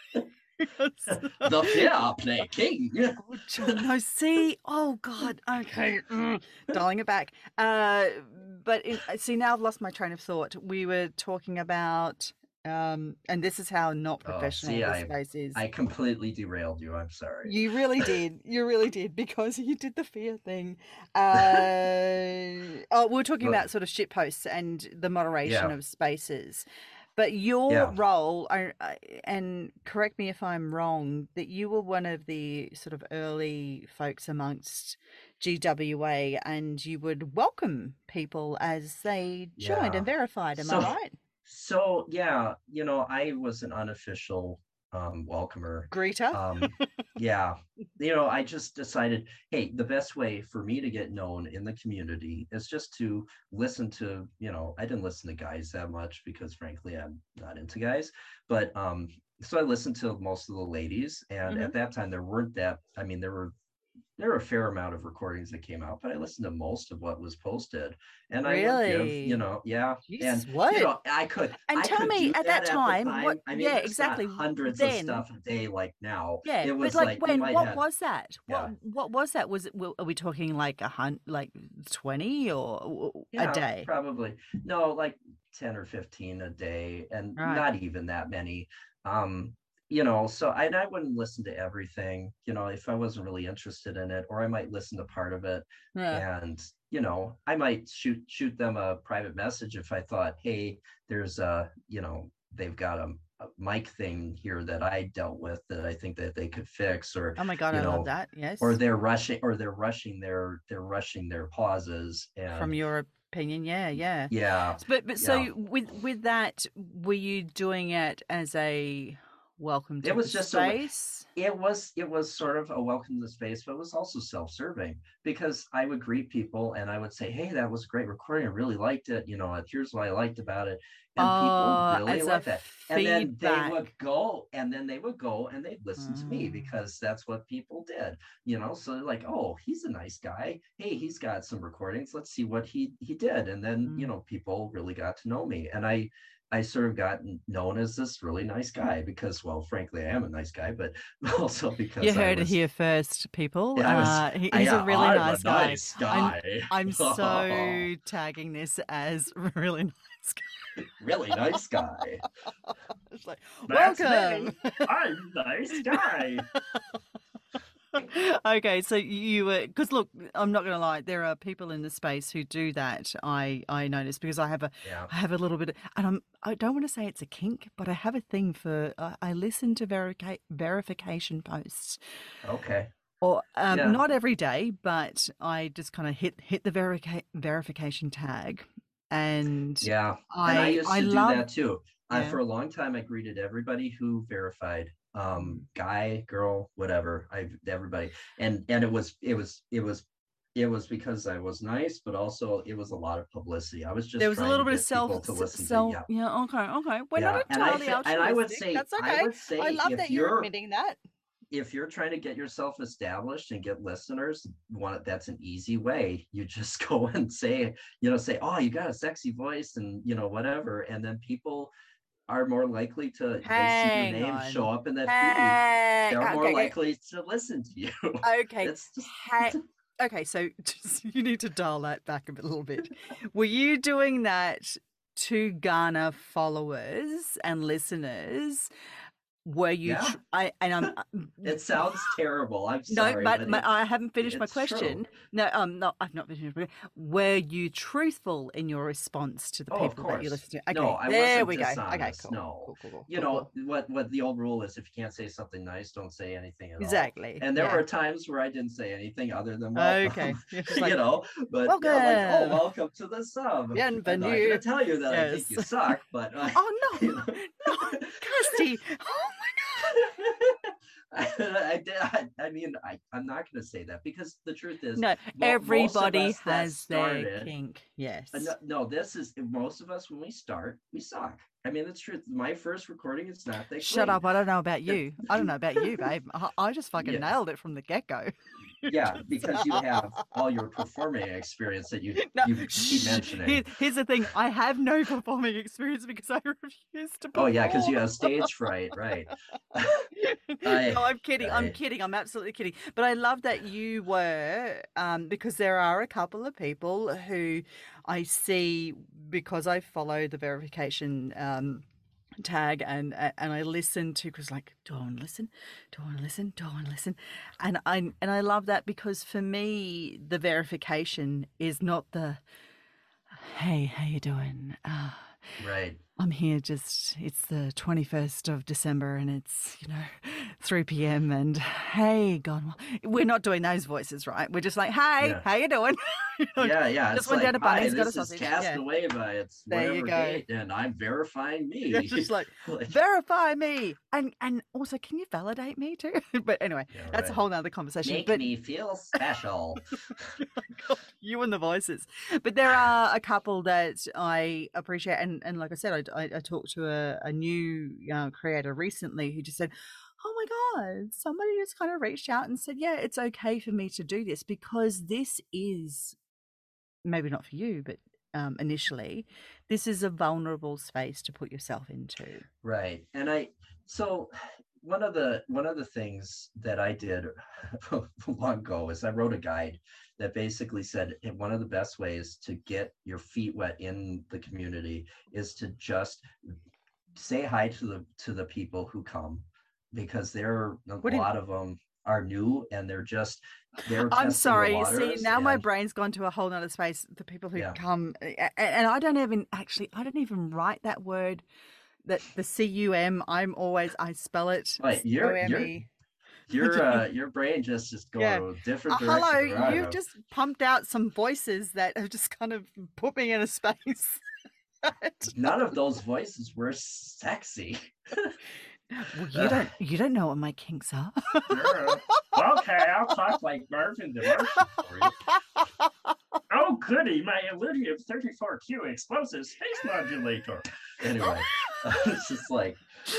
the fear play king. Oh, John, no, see, oh God, okay, mm, dialing it back. Uh, but in, see, now I've lost my train of thought. We were talking about, um, and this is how not Oh, professional see, this I space is. I completely derailed you. I'm sorry. You really did. You really did because you did the fear thing. Uh, oh, we were talking But about sort of shit posts and the moderation yeah, of spaces. But your yeah, role, I- I- and correct me if I'm wrong, that you were one of the sort of early folks amongst G W A, and you would welcome people as they joined and yeah. verified. Am I So right? so yeah, you know, I was an unofficial um welcomer. Greeter? Um yeah, you know, I just decided, hey, the best way for me to get known in the community is just to listen to, you know, I didn't listen to guys that much because frankly I'm not into guys, but um so I listened to most of the ladies, and Hmm. at that time there weren't that, I mean there were there were a fair amount of recordings that came out, but I listened to most of what was posted. And I would give, you Really? know, yeah. Jesus, And you what? know, I could And I tell could me, do at that that at the time, what? time. I mean, Yeah, there's not exactly. hundreds of Then, stuff a day like now. yeah, It but was like like you when? might What have, was that? What? yeah, What was that? Was it? Are we talking like a hunt, like twenty or a yeah, day? probably. No, like ten or fifteen a day, and Right. not even that many. Um, you know, so I, and I wouldn't listen to everything, you know, if I wasn't really interested in it, or I might listen to part of it. Yeah. And, you know, I might shoot shoot them a private message if I thought, hey, there's a, you know, they've got a, a mic thing here that I dealt with that I think that they could fix, or, Oh my God, you I love know, that. or Yes. they're rushing or they're rushing their they're rushing their pauses. From And your opinion, yeah, yeah. yeah, S- But but yeah. so with with that, were you doing it as a welcome It to the was just a space? it was it was sort of a welcome to the space, but it was also self-serving because I would greet people and I would say, hey, that was a great recording, I really liked it, you know, here's what I liked about it. And people Oh, really as a liked that. And then they feedback. would go and then they would go and they'd listen to me Mm, because that's what people did, you know. So like, oh, he's a nice guy, hey, he's got some recordings, let's see what he he did. And then, you mm. know, people really got to know me, and i I sort of got known as this really nice guy because, well, frankly, I am a nice guy, but also You because I heard it was, here first, people. yeah, I was, Uh, he, I, he's a yeah, really I'm a nice guy. nice I'm guy. I'm so tagging this as really nice Really nice guy. guy. It's like, That's welcome. me. I'm a nice guy. Okay, so you were because look, I'm not going to lie, there are people in the space who do that. I I notice because I have a Yeah. I have a little bit of, and I'm I don't want to say it's a kink, but I have a thing for uh, I listen to verica- verification posts. Okay. Or um, Yeah. not every day, but I just kind of hit hit the verica- verification tag, and Yeah. And I I used I to do love, that too. Uh, yeah. for a long time, I greeted everybody who verified, um, Mm. guy, girl, whatever. I everybody, and and it was it was it was it was because I was nice, but also it was a lot of publicity. I was There just was a trying to little bit of get self people to listen to, self yeah, yeah, okay, okay. We're not yeah. And I entirely th- and I would altruistic. say That's I okay. would I say love if that you're you're admitting that. if you're trying to get yourself established and get listeners, one that's an easy way. You just go and say, you know, say, oh, you got a sexy voice, and you know, whatever, and then people are more likely to, they see your Hang name show on. up in that feed, Hey, they're more okay, okay, likely to listen to you. okay. It's just Hey, okay, so just, you need to dial that back a bit- little bit. Were you doing that to garner followers and listeners? Were you yeah, tr- I and I'm uh, it sounds terrible, I'm no, sorry, but but my, it I haven't finished my it's true. question. No, um, no, I've not finished. my- Were you truthful in your response to the Oh, of people that you course. listen to? No, Okay, I there wasn't we go. Okay, dishonest. cool, No. cool, cool, cool, You cool, know, cool. what what the old rule is, if you can't say something nice, don't say anything at all. Exactly. And there Yeah. were times where I didn't say anything other than welcome, Okay. You're just you like, know, but yeah, like, oh, welcome, welcome to the sub. I'm not bienvenue. gonna tell you that I think Yes. you suck, but uh, Oh no, you know. no, Kirsty. Oh my I, I, I, I mean, I, I'm not going to say that because the truth is, No, mo- most of everybody us that has their started, kink. uh, Yes. no, no, this is most of us when we start, we suck. I mean, it's true. My first recording is not that Shut great. up. I don't know about you. I don't know about you, babe. I, I just fucking Yeah, nailed it from the get-go. yeah, Just- because you have all your performing experience that you No, you keep shh. Here, mentioning. here's the thing. I have no performing experience because I refuse to Oh yeah, because you perform. have stage fright, right? No, I, I'm kidding. I'm I, kidding. I'm absolutely kidding. But I love that you were, um, because there are a couple of people who I see because I follow the verification um, tag and and I listen to because like do I want to listen? Do I want to listen? Do I want to listen? And I and I love that because for me the verification is not the hey, how you doing? Uh, right. I'm here just, it's the twenty-first of December and it's, you know, three p m and hey, God, we're not doing those voices, right? We're just like, hey, Yeah. how you doing? You know, Yeah, yeah. just It's went down like, to hi, Bunnings, got a this is sausage. cast Yeah, away by its there you whatever go. date, and I'm verifying Yeah, me. just like, Like, verify me. And and also, can you validate me too? But anyway, yeah, that's a right. whole nother conversation. Make But me feel special. God, you and the voices. But there are a couple that I appreciate, and and like I said, I I, I talked to a, a new uh, creator recently who just said, "Oh my God, somebody just kind of reached out and said, yeah, it's okay for me to do this because this is maybe not for you, but." Um, initially, this is a vulnerable space to put yourself into. Right. And I, so one of the one of the things that I did long ago is I wrote a guide that basically said "Hey, one of the best ways to get your feet wet in the community is to just say hi to the to the people who come, because there a What do you, lot of them are new and they're just they're I'm testing the sorry. See, waters. now my And brain's gone to a whole nother space. The people who yeah, come, and I don't even actually, I don't even write that word. That the C U M, I'm always, I spell it but C O you're M you're E. your uh your brain just just going Yeah. a different Uh, hello, direction than I you've have. just pumped out some voices that have just kind of put me in a space. None of those voices were sexy. Well, you Uh, don't, you don't know what my kinks are. uh, okay, I'll talk like Marvin the Martian for you. Oh, goody, my Iridium thirty-four Q explosive space modulator. Anyway, uh, it's just like,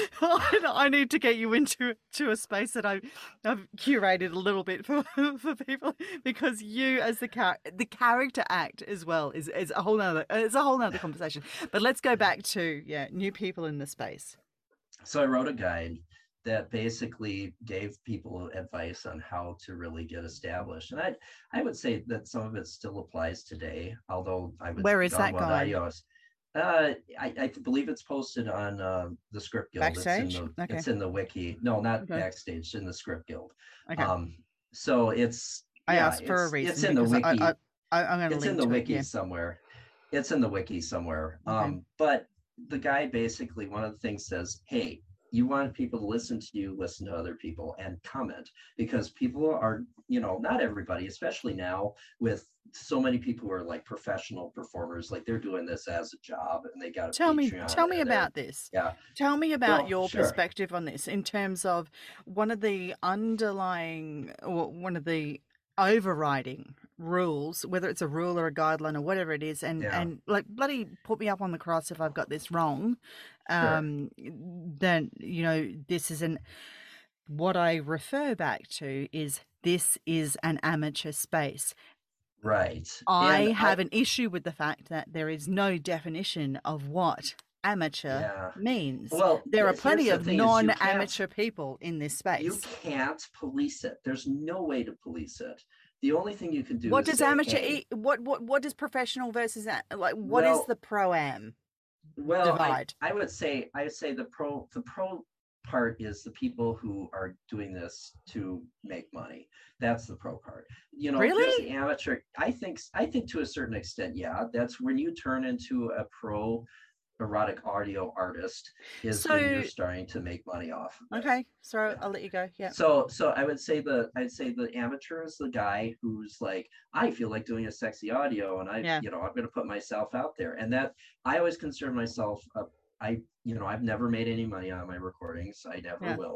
I need to get you into to a space that I, I've curated a little bit for, for people because you as the char- the character act as well is, is a whole nother it's a whole nother conversation. But let's go back to yeah new people in the space. so I wrote a guide that basically gave people advice on how to really get established. And I I would say that some of it still applies today, although I would Where is talk that about guide? iOS. Uh, I, I believe it's posted on uh, the Script Guild. It's in Backstage? the Okay. it's in the wiki. No, not Okay. Backstage. In the Script Guild. Okay. Um, so it's I yeah, asked for a it's it's reason in the because I, I, wiki. I I'm going to It's in link the to it. wiki Yeah. somewhere. It's in the wiki somewhere. Okay. Um, but the guy basically one of the things says, hey, you want people to listen to you, listen to other people, and comment, because people are, you know, not everybody, especially now with so many people who are like professional performers, like they're doing this as a job and they got a Tell me, Patreon tell me and they're about this. yeah. Tell me about Well, your sure. perspective on this in terms of one of the underlying, or one of the overriding rules, whether it's a rule or a guideline or whatever it is, and Yeah, and like bloody put me up on the cross if I've got this wrong. sure. Um, then you know this is an what I refer back to is this is an amateur space. Right. And I I have an issue with the fact that there is no definition of what amateur yeah. means. Well, There are th- here's plenty the of thing is you can't non-amateur people in this you space. can't police it. There's no way to police it. The only thing you can do What is does say, amateur hey, e- what what what is professional versus a- like what is well, the pro am well, I divide? I would say I would say the pro the pro part is the people who are doing this to make money. That's the pro part. You know, there's Really? the amateur. I think I think to a certain extent, yeah, that's when you turn into a pro erotic audio artist is when you're So starting to make money off of it. okay, so Yeah. I'll let you go. Yeah. So so I would say the I'd say the amateur is the guy who's like, I feel like doing a sexy audio and I, Yeah. you know, I'm gonna put myself out there. And that I always consider myself uh, I, you know, I've never made any money on my recordings. I never Yeah. will.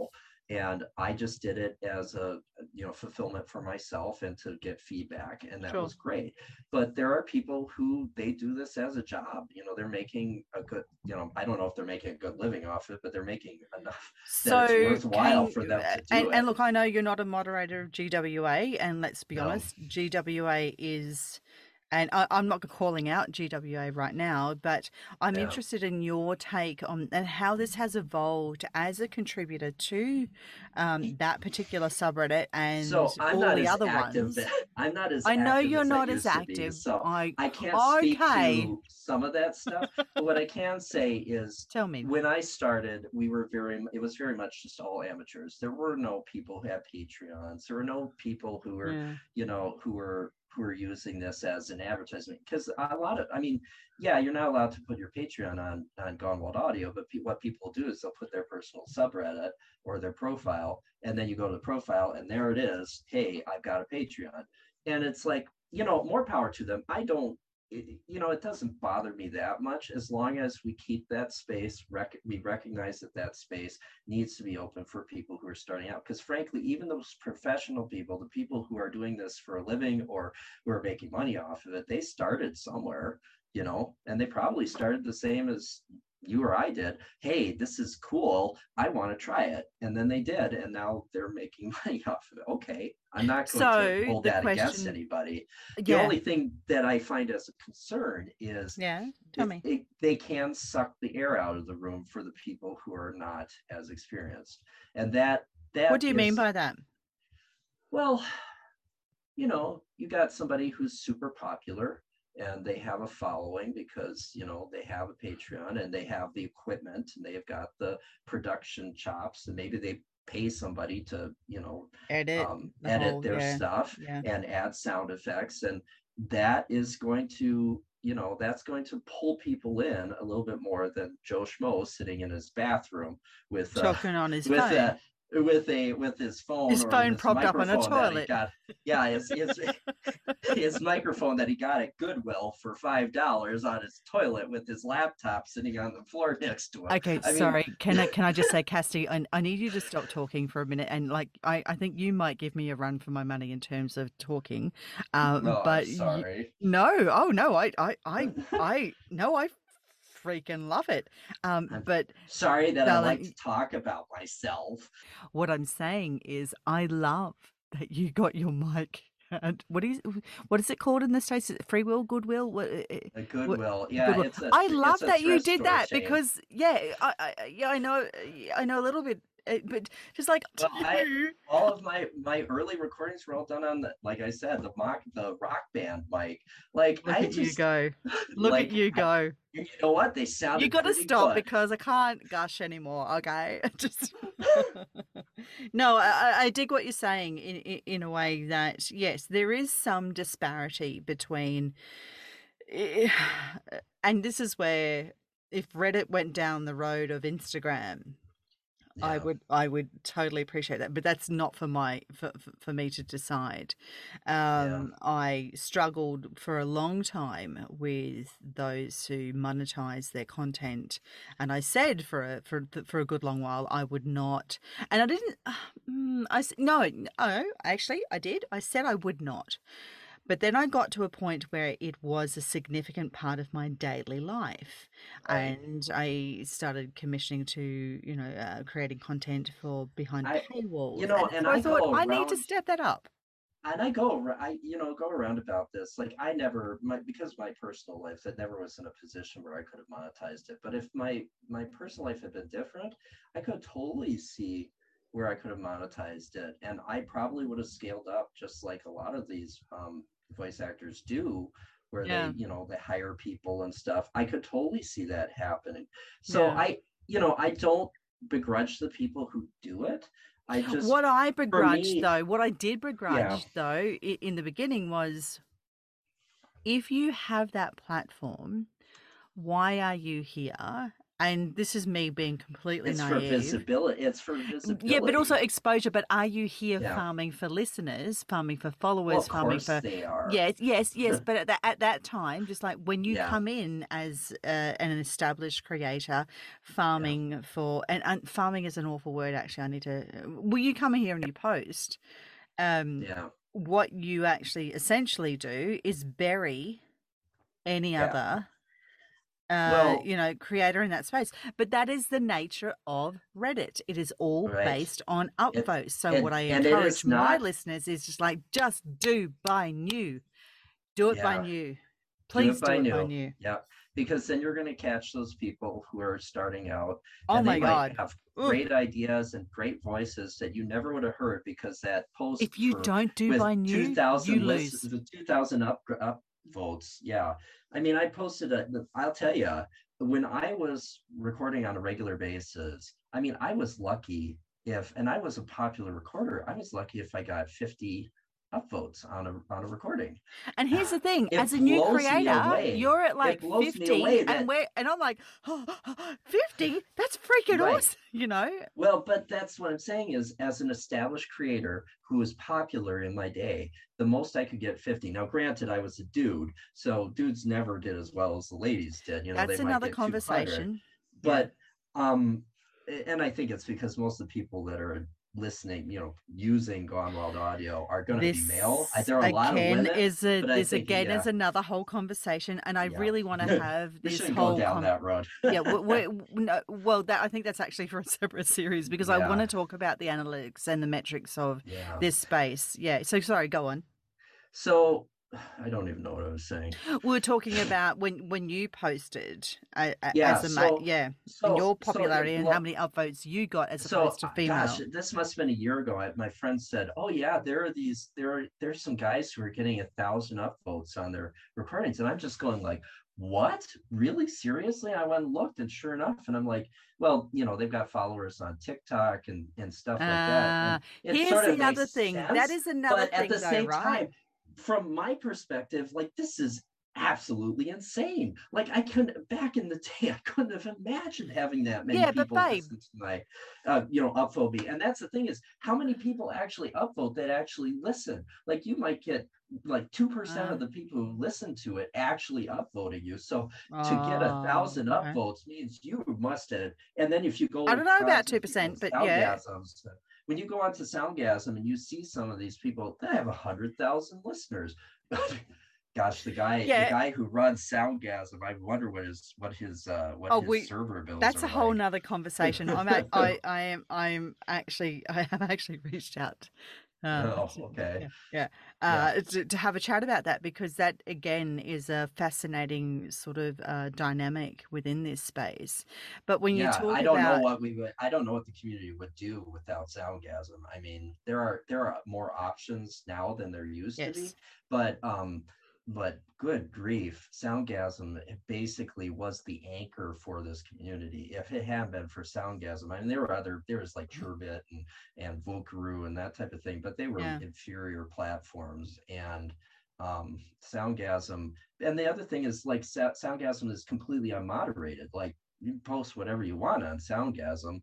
and I just did it as a, you know, fulfillment for myself and to get feedback, and that Sure. was great. But there are people who they do this as a job. You know, they're making a good, you know, I don't know if they're making a good living off it, but they're making enough that it's So worthwhile can for them to and, do and it. look, I know you're not a moderator of G W A, and let's be No. honest, G W A is, and I, I'm not calling out G W A right now, but I'm Yeah. interested in your take on and how this has evolved as a contributor to um, that particular subreddit and So I'm all not the as other active. ones. I'm not as I know active you're as I not as used to be. active. So I I can't speak okay. to some of that stuff. But what I can say is Tell me. when I started, we were very, it was very much just all amateurs. There were no people who had Patreons. There were no people who were, Yeah. you know, who were who are using this as an advertisement, because a lot of, I mean, yeah, you're not allowed to put your Patreon on on Gone Wild Audio, but pe- what people do is they'll put their personal subreddit or their profile, and then you go to the profile and there it is, hey, I've got a Patreon. And it's like, you know, more power to them. I don't, it, you know, it doesn't bother me that much as long as we keep that space, rec- we recognize that that space needs to be open for people who are starting out, because frankly, even those professional people, the people who are doing this for a living or who are making money off of it, they started somewhere, you know, and they probably started the same as you or I did. Hey, this is cool, I want to try it. And then they did, and now they're making money off of it. Okay, I'm not going to So hold the that against question, anybody. The yeah, only thing that I find as a concern is yeah. Tell it, me. it, they can suck the air out of the room for the people who are not as experienced. And that What that do you mean is, by that? well, you know, you got somebody who's super popular and they have a following because, you know, they have a Patreon and they have the equipment and they've got the production chops, and maybe they pay somebody to, you know, Edit um, the edit whole, their yeah, stuff yeah. and add sound effects. And that is going to, you know, that's going to pull people in a little bit more than Joe Schmo sitting in his bathroom with uh Talking on his with phone. a with a with his phone His or phone his propped up on a microphone that he toilet. got. Yeah, his his, his microphone that he got at Goodwill for five dollars on his toilet with his laptop sitting on the floor next to him. Okay, I mean, sorry. Can I can I just say, Casty, I, I need you to stop talking for a minute, and like I, I think you might give me a run for my money in terms of talking, um, oh, I'm but y sorry. no, oh no, I I I I no, I freaking love it. Um, I'm but sorry that I like to darling, talk about myself. what I'm saying is, I love that you got your mic. And what is what is it called in the States? Is it Free Will, Goodwill? What, eh, eh, A what Goodwill, yeah, Goodwill? it's a I it's love a that you thrift did store that chain. because yeah, I, I yeah I know I know a little bit, eh, but just like Well, I all of my my early recordings were all done on the, like I said, the mock the rock band mic. Like look I at you just go, look at like you I, go. you know what? They You sounded got to pretty stop good. because I can't gush anymore. Okay, just no. I, I dig what you're saying in, in in a way that yes, there is some disparity between, and this is where if Reddit went down the road of Instagram, I Yeah, would I would totally appreciate that, but that's not for my for for for me to decide. yeah. Um, I struggled for a long time with those who monetize their content, and I said for a for for a good long while I would not, and I didn't. Mm, I s- no no actually I did. I said I would not. But then I got to a point where it was a significant part of my daily life. Right. And I started commissioning to, you know, uh, creating content for behind I, you paywalls. know, And and so I I thought, go I need to around step that up. and I go, ar- I, you know, go around about this. Like I never, my, because my personal life, that never was in a position where I could have monetized it. But if my, my personal life had been different, I could totally see where I could have monetized it. And I probably would have scaled up just like a lot of these um, voice actors do, where Yeah. they, you know, they hire people and stuff. I could totally see that happening. So Yeah. I, you know, I don't begrudge the people who do it. I just, What I for begrudged, me, though, what I did yeah. begrudge, though, in the beginning was if you have that platform, why are you here? and this is me being completely It's for naive. visibility. It's for visibility. Yeah, but also exposure. But are you here Yeah. farming for listeners, farming for Well, followers, of farming course for? they are. Yes, yes, yes. But at that at that time, just like when you Yeah. come in as uh, an established creator, farming for and, and farming is an awful word. Actually, I need to. Will you come here and you post? Um, Yeah. what you actually essentially do is bury any Yeah. other uh, Well, you know, creator in that space. But that is the nature of Reddit. It is all right. based on It's upvotes. So and what I and it encourage is my not. listeners is just like, just do by new. Do it by Yeah. new. Do Please it by do it by new. new. Yeah. Because then you're going to catch those people who are starting out, Oh and they my might God. have Ugh. great ideas and great voices that you never would have heard, because that post If you for don't do with by new, you two thousand lose. lists, the two thousand up up votes. Yeah. I mean, I posted a. I'll tell you, when I was recording on a regular basis, I mean, I was lucky if, and I was a popular recorder, I was lucky if I got fifty upvotes on a on a recording. And here's the thing, It as a new blows me creator, away. you're at It like blows me fifty, away that- and we're and I'm like, oh, fifty? That's freaking Right. awesome, you know? Well, but that's what I'm saying is, as an established creator who was popular in my day, the most I could get fifty. Now, granted, I was a dude, so dudes never did as well as the ladies did. You know, That's they might another get two hundred. conversation. But um, and I think it's because most of the people that are listening, you know, using Gone Wild Audio are going to be This male. I- There are a lot of again women, is a but I this think, again yeah. is another whole conversation, and I Yeah. really want to have We this shouldn't whole go down con- that road. yeah, we we no, well, that I think that's actually for a separate series, because I Yeah. want to talk about the analytics and the metrics of Yeah. this space. Yeah. So sorry, go on. So I don't even know what I was saying. We were talking about when when you posted uh, uh, Yeah, as a ma- so- yeah, So and your so it- popularity and well, how many upvotes you got as so opposed to uh, female. gosh, this must have been a year ago. I, my friend said, "Oh yeah, there are these there are there's some guys who are getting a thousand upvotes on their recordings," and I'm just going like, "What? Really? Seriously?" I went and looked, and sure enough, and I'm like, "Well, you know, they've got followers on TikTok and and stuff like that." Uh, And it here's sort of the other makes thing. That sense, is another but at thing, the though, same right? time, from my perspective, like, this is absolutely insane. Like, I couldn't, back in the day, I couldn't have imagined having that many Yeah, but people babe- listen to my, uh, you know, upvote me. And that's the thing is, how many people actually upvote that actually listen? Like, you might get like two percent Uh. of the people who listen to it actually upvoting you. So to get a Oh, thousand okay. upvotes means you must have. And then if you go, I don't know about onto two percent, people's but yeah. Soundgasms, when you go onto Soundgasm and you see some of these people, they have a hundred thousand listeners. Gosh, the guy, Yeah. the guy who runs Soundgasm, I wonder what his, what his, uh, what Oh, his we- server bills. That's are a whole like. nother conversation. I'm at, I I am I'm actually I have actually reached out. Um, Oh, to- okay. Yeah, yeah. Uh, to, to have a chat about that, because that again is a fascinating sort of uh, dynamic within this space. But when you Yeah, talk I don't about know what we would. I don't know what the community would do without Soundgasm. I mean, there are there are more options now than there used to be. yes, But um, but good grief, Soundgasm, it basically was the anchor for this community. If it hadn't been for Soundgasm, I mean, there were other, there was like Turbit and and Vokaroo and that type of thing, but they were Yeah. inferior platforms. And um, Soundgasm, and the other thing is, like, Sa- Soundgasm is completely unmoderated. Like, you can post whatever you want on Soundgasm,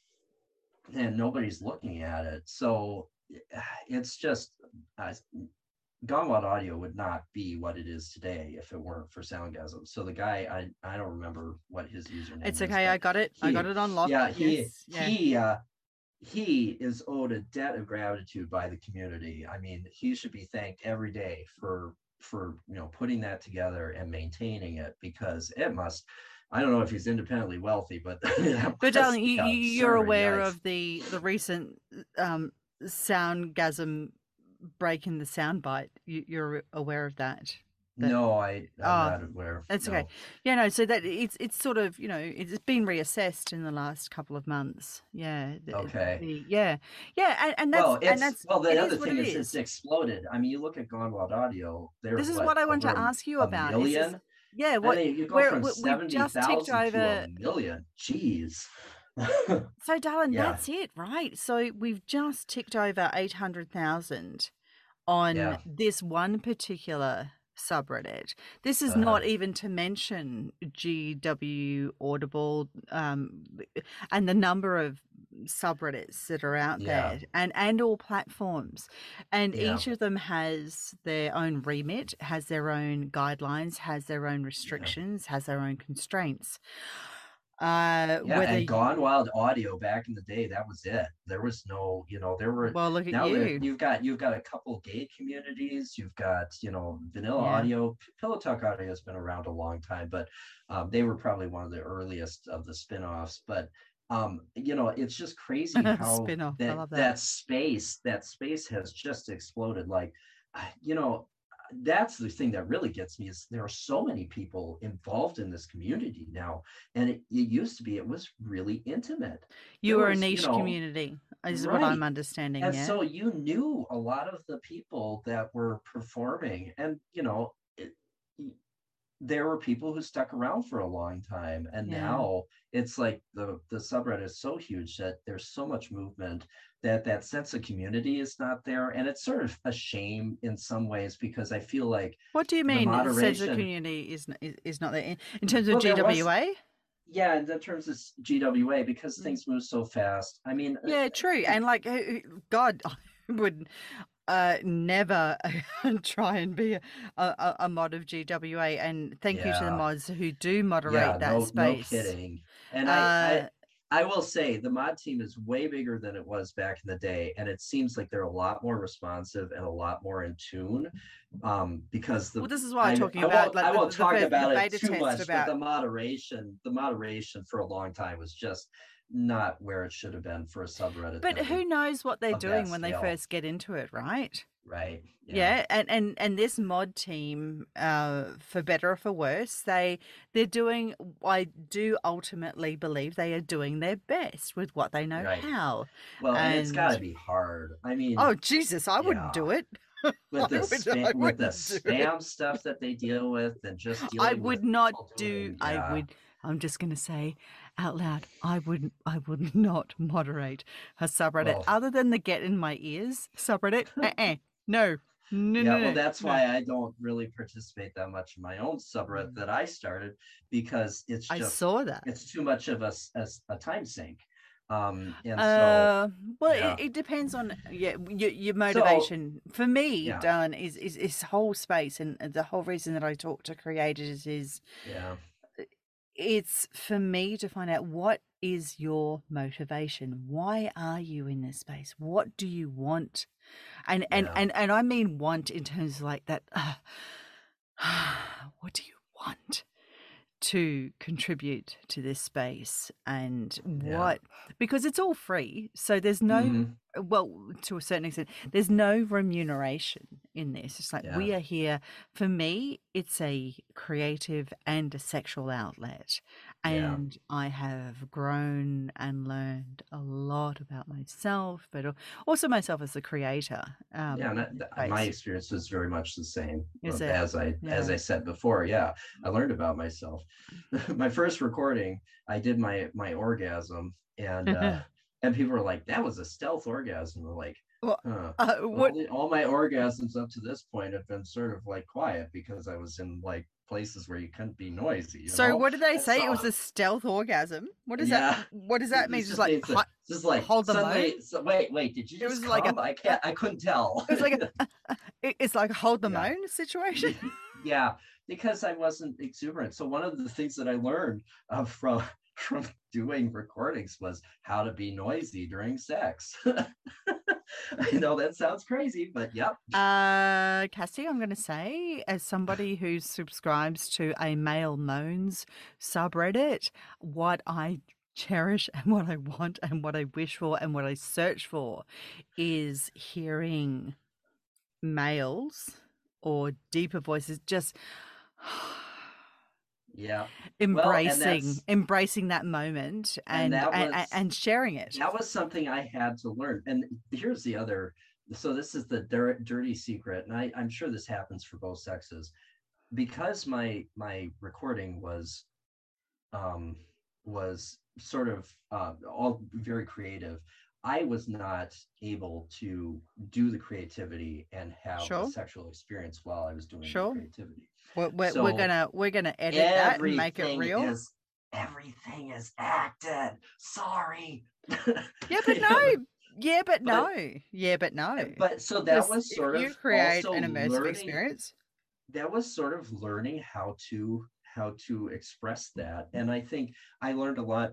and nobody's looking at it. So it's just. Uh, Gone Wild Audio would not be what it is today if it weren't for Soundgasm. So the guy, I I don't remember what his username it's is. okay. but I got it. I he- got it on lock. Yeah, he Yes, yeah. he uh, he is owed a debt of gratitude by the community. I mean, he should be thanked every day for for you know putting that together and maintaining it, because it must. I don't know if he's independently wealthy, but But darling, you, yeah, you you're absurd, aware yikes. of the the recent um, Soundgasm break in the soundbite. You, you're aware of that. that- No, I I'm Oh, not aware. that's no. okay. Yeah, no. So that it's it's sort of, you know, it's been reassessed in the last couple of months. Yeah. the- Okay. the- yeah. Yeah. And, and that's Well, it's and that's well. The it other is what thing it is, is. it's exploded. I mean, you look at Gone Wild Audio. There's This is what, what I want to over a- ask you a about. is this- Million. yeah. I What? mean, you go we're- from we- we've seventy just ticked thousand to over- a million. Jeez. So, darling, Yeah. that's it, right? So we've just ticked over eight hundred thousand on Yeah. this one particular subreddit. This is Uh-huh. not even to mention G W Audible, um, and the number of subreddits that are out Yeah. there, and and all platforms, and Yeah. each of them has their own remit, has their own guidelines, has their own Yeah. restrictions, has their own constraints. Uh, Yeah, whether and Gone Wild Audio back in the day, that was it. There was no, you know, there were well, look at now there you, you've got you've got a couple gay communities, you've got, you know, Vanilla yeah. Audio. Pillow Talk Audio has been around a long time, but um, they were probably one of the earliest of the spin-offs. But um, you know, it's just crazy how Spin off. I that love that. that space, that space has just exploded. Like, you know, that's the thing that really gets me is there are so many people involved in this community now, and it, it used to be it was really intimate. You There are a was, you niche know, community, is what I'm right, understanding. and Yeah. so you knew a lot of the people that were performing, and you know it, there were people who stuck around for a long time, and Yeah. now it's like the the subreddit is so huge that there's so much movement that that sense of community is not there, and it's sort of a shame in some ways because I feel like What do you the mean it says the moderation, community is is, is not there in, in terms of well, there was, G W A? yeah, in terms of G W A, because Mm. things move so fast. I mean, uh, Yeah, true. And like, who- who- God, I would uh, never try and be a, a, a mod of G W A. And thank you to the yeah, mods who do yeah, moderate that no, no space. kidding. And I, I, Uh, I will say the mod team is way bigger than it was back in the day, and it seems like they're a lot more responsive and a lot more in tune. Um, because well, the this is why I'm I, talking I about won't like I the won't the, talk the, the about it beta too test much, but about. the moderation, the moderation for a long time was just not where it should have been for a subreddit But that would who knows what they're of that doing when they scale. first get into it, right? Right. Yeah. Yeah, and, and and this mod team, uh, for better or for worse, they they're doing. I do ultimately believe they are doing their best with what they know Right. how, Well, and it's got to and be hard. I mean, oh Jesus, I wouldn't yeah, do it. with I the would, spam I with the wouldn't do it. spam stuff that they deal with, and just I dealing with would not people do. doing, I yeah, would. I'm just going to say out loud. I would. I would not moderate a subreddit well, other than the get in my ears subreddit. Uh-uh. No. No. yeah, No. well, No. that's No. why I don't really participate that much in my own subreddit Mm. that I started, because it's I just saw that. it's too much of a a, a time sink. Um, and so Uh, well, it, yeah, it depends on yeah your, your so motivation. For me, yeah, Dylan, is is is whole space, and and the whole reason that I talk to creators is yeah, it's for me to find out what is your motivation. Why are you in this space? What do you want? And and yeah, and and I mean want in terms of like that. Uh, what do you want to contribute to this space, and yeah. what, because it's all free, so there's no, Hmm. well, to a certain extent there's no remuneration in this. It's like Yeah, we are here, for me it's a creative and a sexual outlet, yeah. and I have grown and learned a lot about myself, but al- also myself as a creator, um Yeah, and in that, this that- my space. experience was very much the same. Is uh, it? As I as Yeah. I said before, yeah, I learned about myself. My first recording, I did my my orgasm, and uh, and people were like, "That was a stealth orgasm." We're like, Well, "Huh." uh, Well, what the, all my orgasms up to this point have been sort of like quiet because I was in like places where you couldn't be noisy, you So know. what did they And say? It so, was a stealth orgasm. What does that? yeah, What does that mean? this Just just like means ho- that just like hold the moan. suddenly. So, wait, wait, did you It just was like a. come? I Uh, can't. I couldn't tell. it was like a. it- it's like a hold the Yeah. moan situation. Yeah, because I wasn't exuberant. So one of the things that I learned uh, from from doing recordings was how to be noisy during sex. I know that sounds crazy, but yep. Uh, Cassie, I'm going to say, as somebody who subscribes to a male moans subreddit, what I cherish and what I want and what I wish for and what I search for is hearing males or deeper voices just Yeah. Well, and embracing that's embracing that moment and and that and, was and sharing it. that was something I had to learn. And here's the other. So this is the dir- dirty secret, and I, I'm sure this happens for both sexes. Because my my recording was um, was sort of uh, all very creative. I was not able to do the creativity and have a Sure. sexual experience while I was doing the Sure. creativity. We're, we're, we're So gonna we're gonna edit that and make it everything real. is everything is acted. Sorry. Yeah, but You no. know, Yeah, but but no. Yeah, but no. but so that Because was if sort you of create also an immersive learning experience, that was sort of learning how to how to express that. And I think I learned a lot.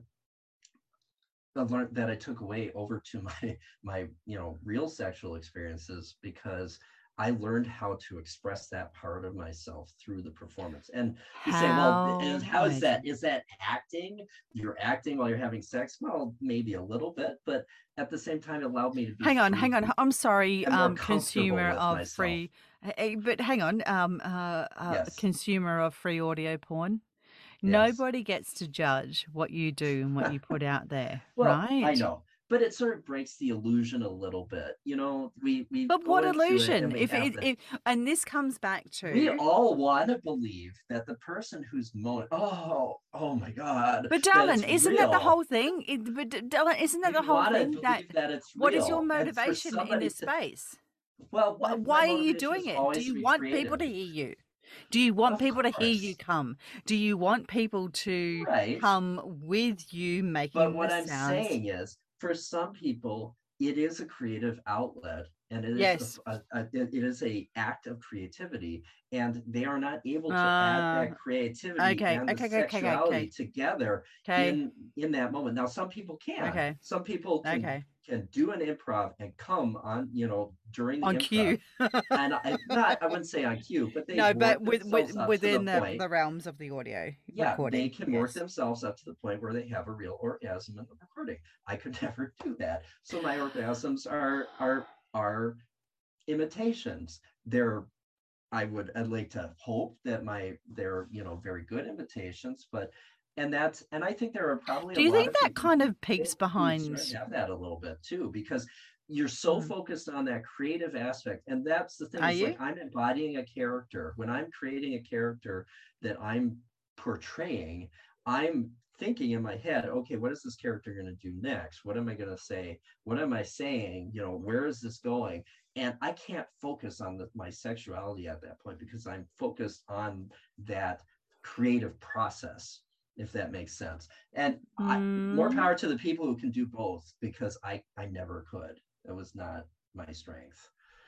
I learned that I took away over to my my you know real sexual experiences, because I learned how to express that part of myself through the performance. And you say, well, is, how how is that? amazing. Is that acting? You're acting while you're having sex? Well, maybe a little bit, but at the same time, it allowed me to be Hang on, free hang on. I'm sorry, and more um, comfortable consumer with of myself. free, eh, but hang on, um, uh, uh, Yes, consumer of free audio porn. yes. Nobody gets to judge what you do and what you put out there, Well, I right? know, but it sort of breaks the illusion a little bit. You know, we we But go what into it and illusion? we If have it, the if, and this comes back we to, all want to believe that the person who's moaning, oh, oh my God, but that darling, it's isn't that the real. whole thing? It, but darling, isn't that We the whole want to thing? That believe that it's what is your real. And for motivation in somebody this to, space? well, Why, my, my why are you motivation doing is it? Do always to you be want people to creative. hear you? Do you want Of people to hear you course. come? Do you want people to Right. come with you But making the what I'm sounds? saying is, for some people, it is a creative outlet, and it is a, Yes. a, a it is a act of creativity, and they are not able to add Uh, that creativity okay. and the Okay. Okay. Okay. sexuality Okay. together Okay. in in that moment. Now, some people can. Okay. Some people can Okay. can do an improv and come on, you know, during the On improv, cue. and I not I wouldn't say on cue, but they No, but work with, with themselves up to the within the, point. the realms of the audio Yeah, they recording. can work Yes. themselves up to the point where they have a real orgasm in the recording. I could never do that. So my orgasms are are are imitations. They're I would I'd like to hope that my they're you know very good imitations, but and that's and I think there are probably Do a you lot think of that people kind who of peeks who sort of behind? have that a little bit too, because you're so Mm, focused on that creative aspect. And that's the thing, are is like you? I'm embodying a character. When I'm creating a character that I'm portraying, I'm thinking in my head, okay, what is this character going to do next? What am I going to say? What am I saying? You know, where is this going? And I can't focus on the, my sexuality at that point, because I'm focused on that creative process, if that makes sense. And I, more Mm, power to the people who can do both, because I I never could. That was not my strength.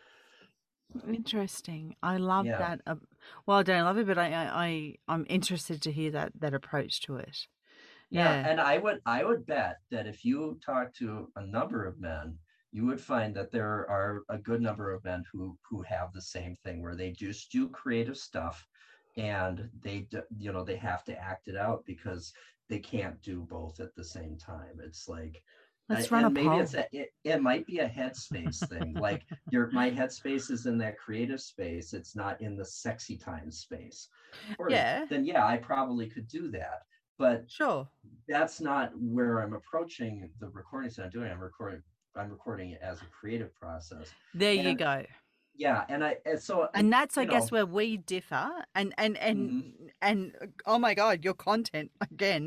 interesting. I love Yeah. that. Uh, well, I don't love it, but I, I, I, I'm interested to hear that that approach to it. Yeah, Yeah, and I would I would bet that if you talk to a number of men, you would find that there are a good number of men who who have the same thing, where they just do creative stuff, and they you know they have to act it out because they can't do both at the same time. It's like, let's run a and maybe it's poll. a it, it might be a headspace thing. Like your my headspace is in that creative space. It's not in the sexy time space. Or Yeah, then yeah, I probably could do that. But sure. that's not where I'm approaching the recordings that I'm doing. I'm recording I'm recording it as a creative process. There you And go. yeah, and I and so I, And that's, I you guess, know, where we differ. And and and mhm, and oh my God, your content again,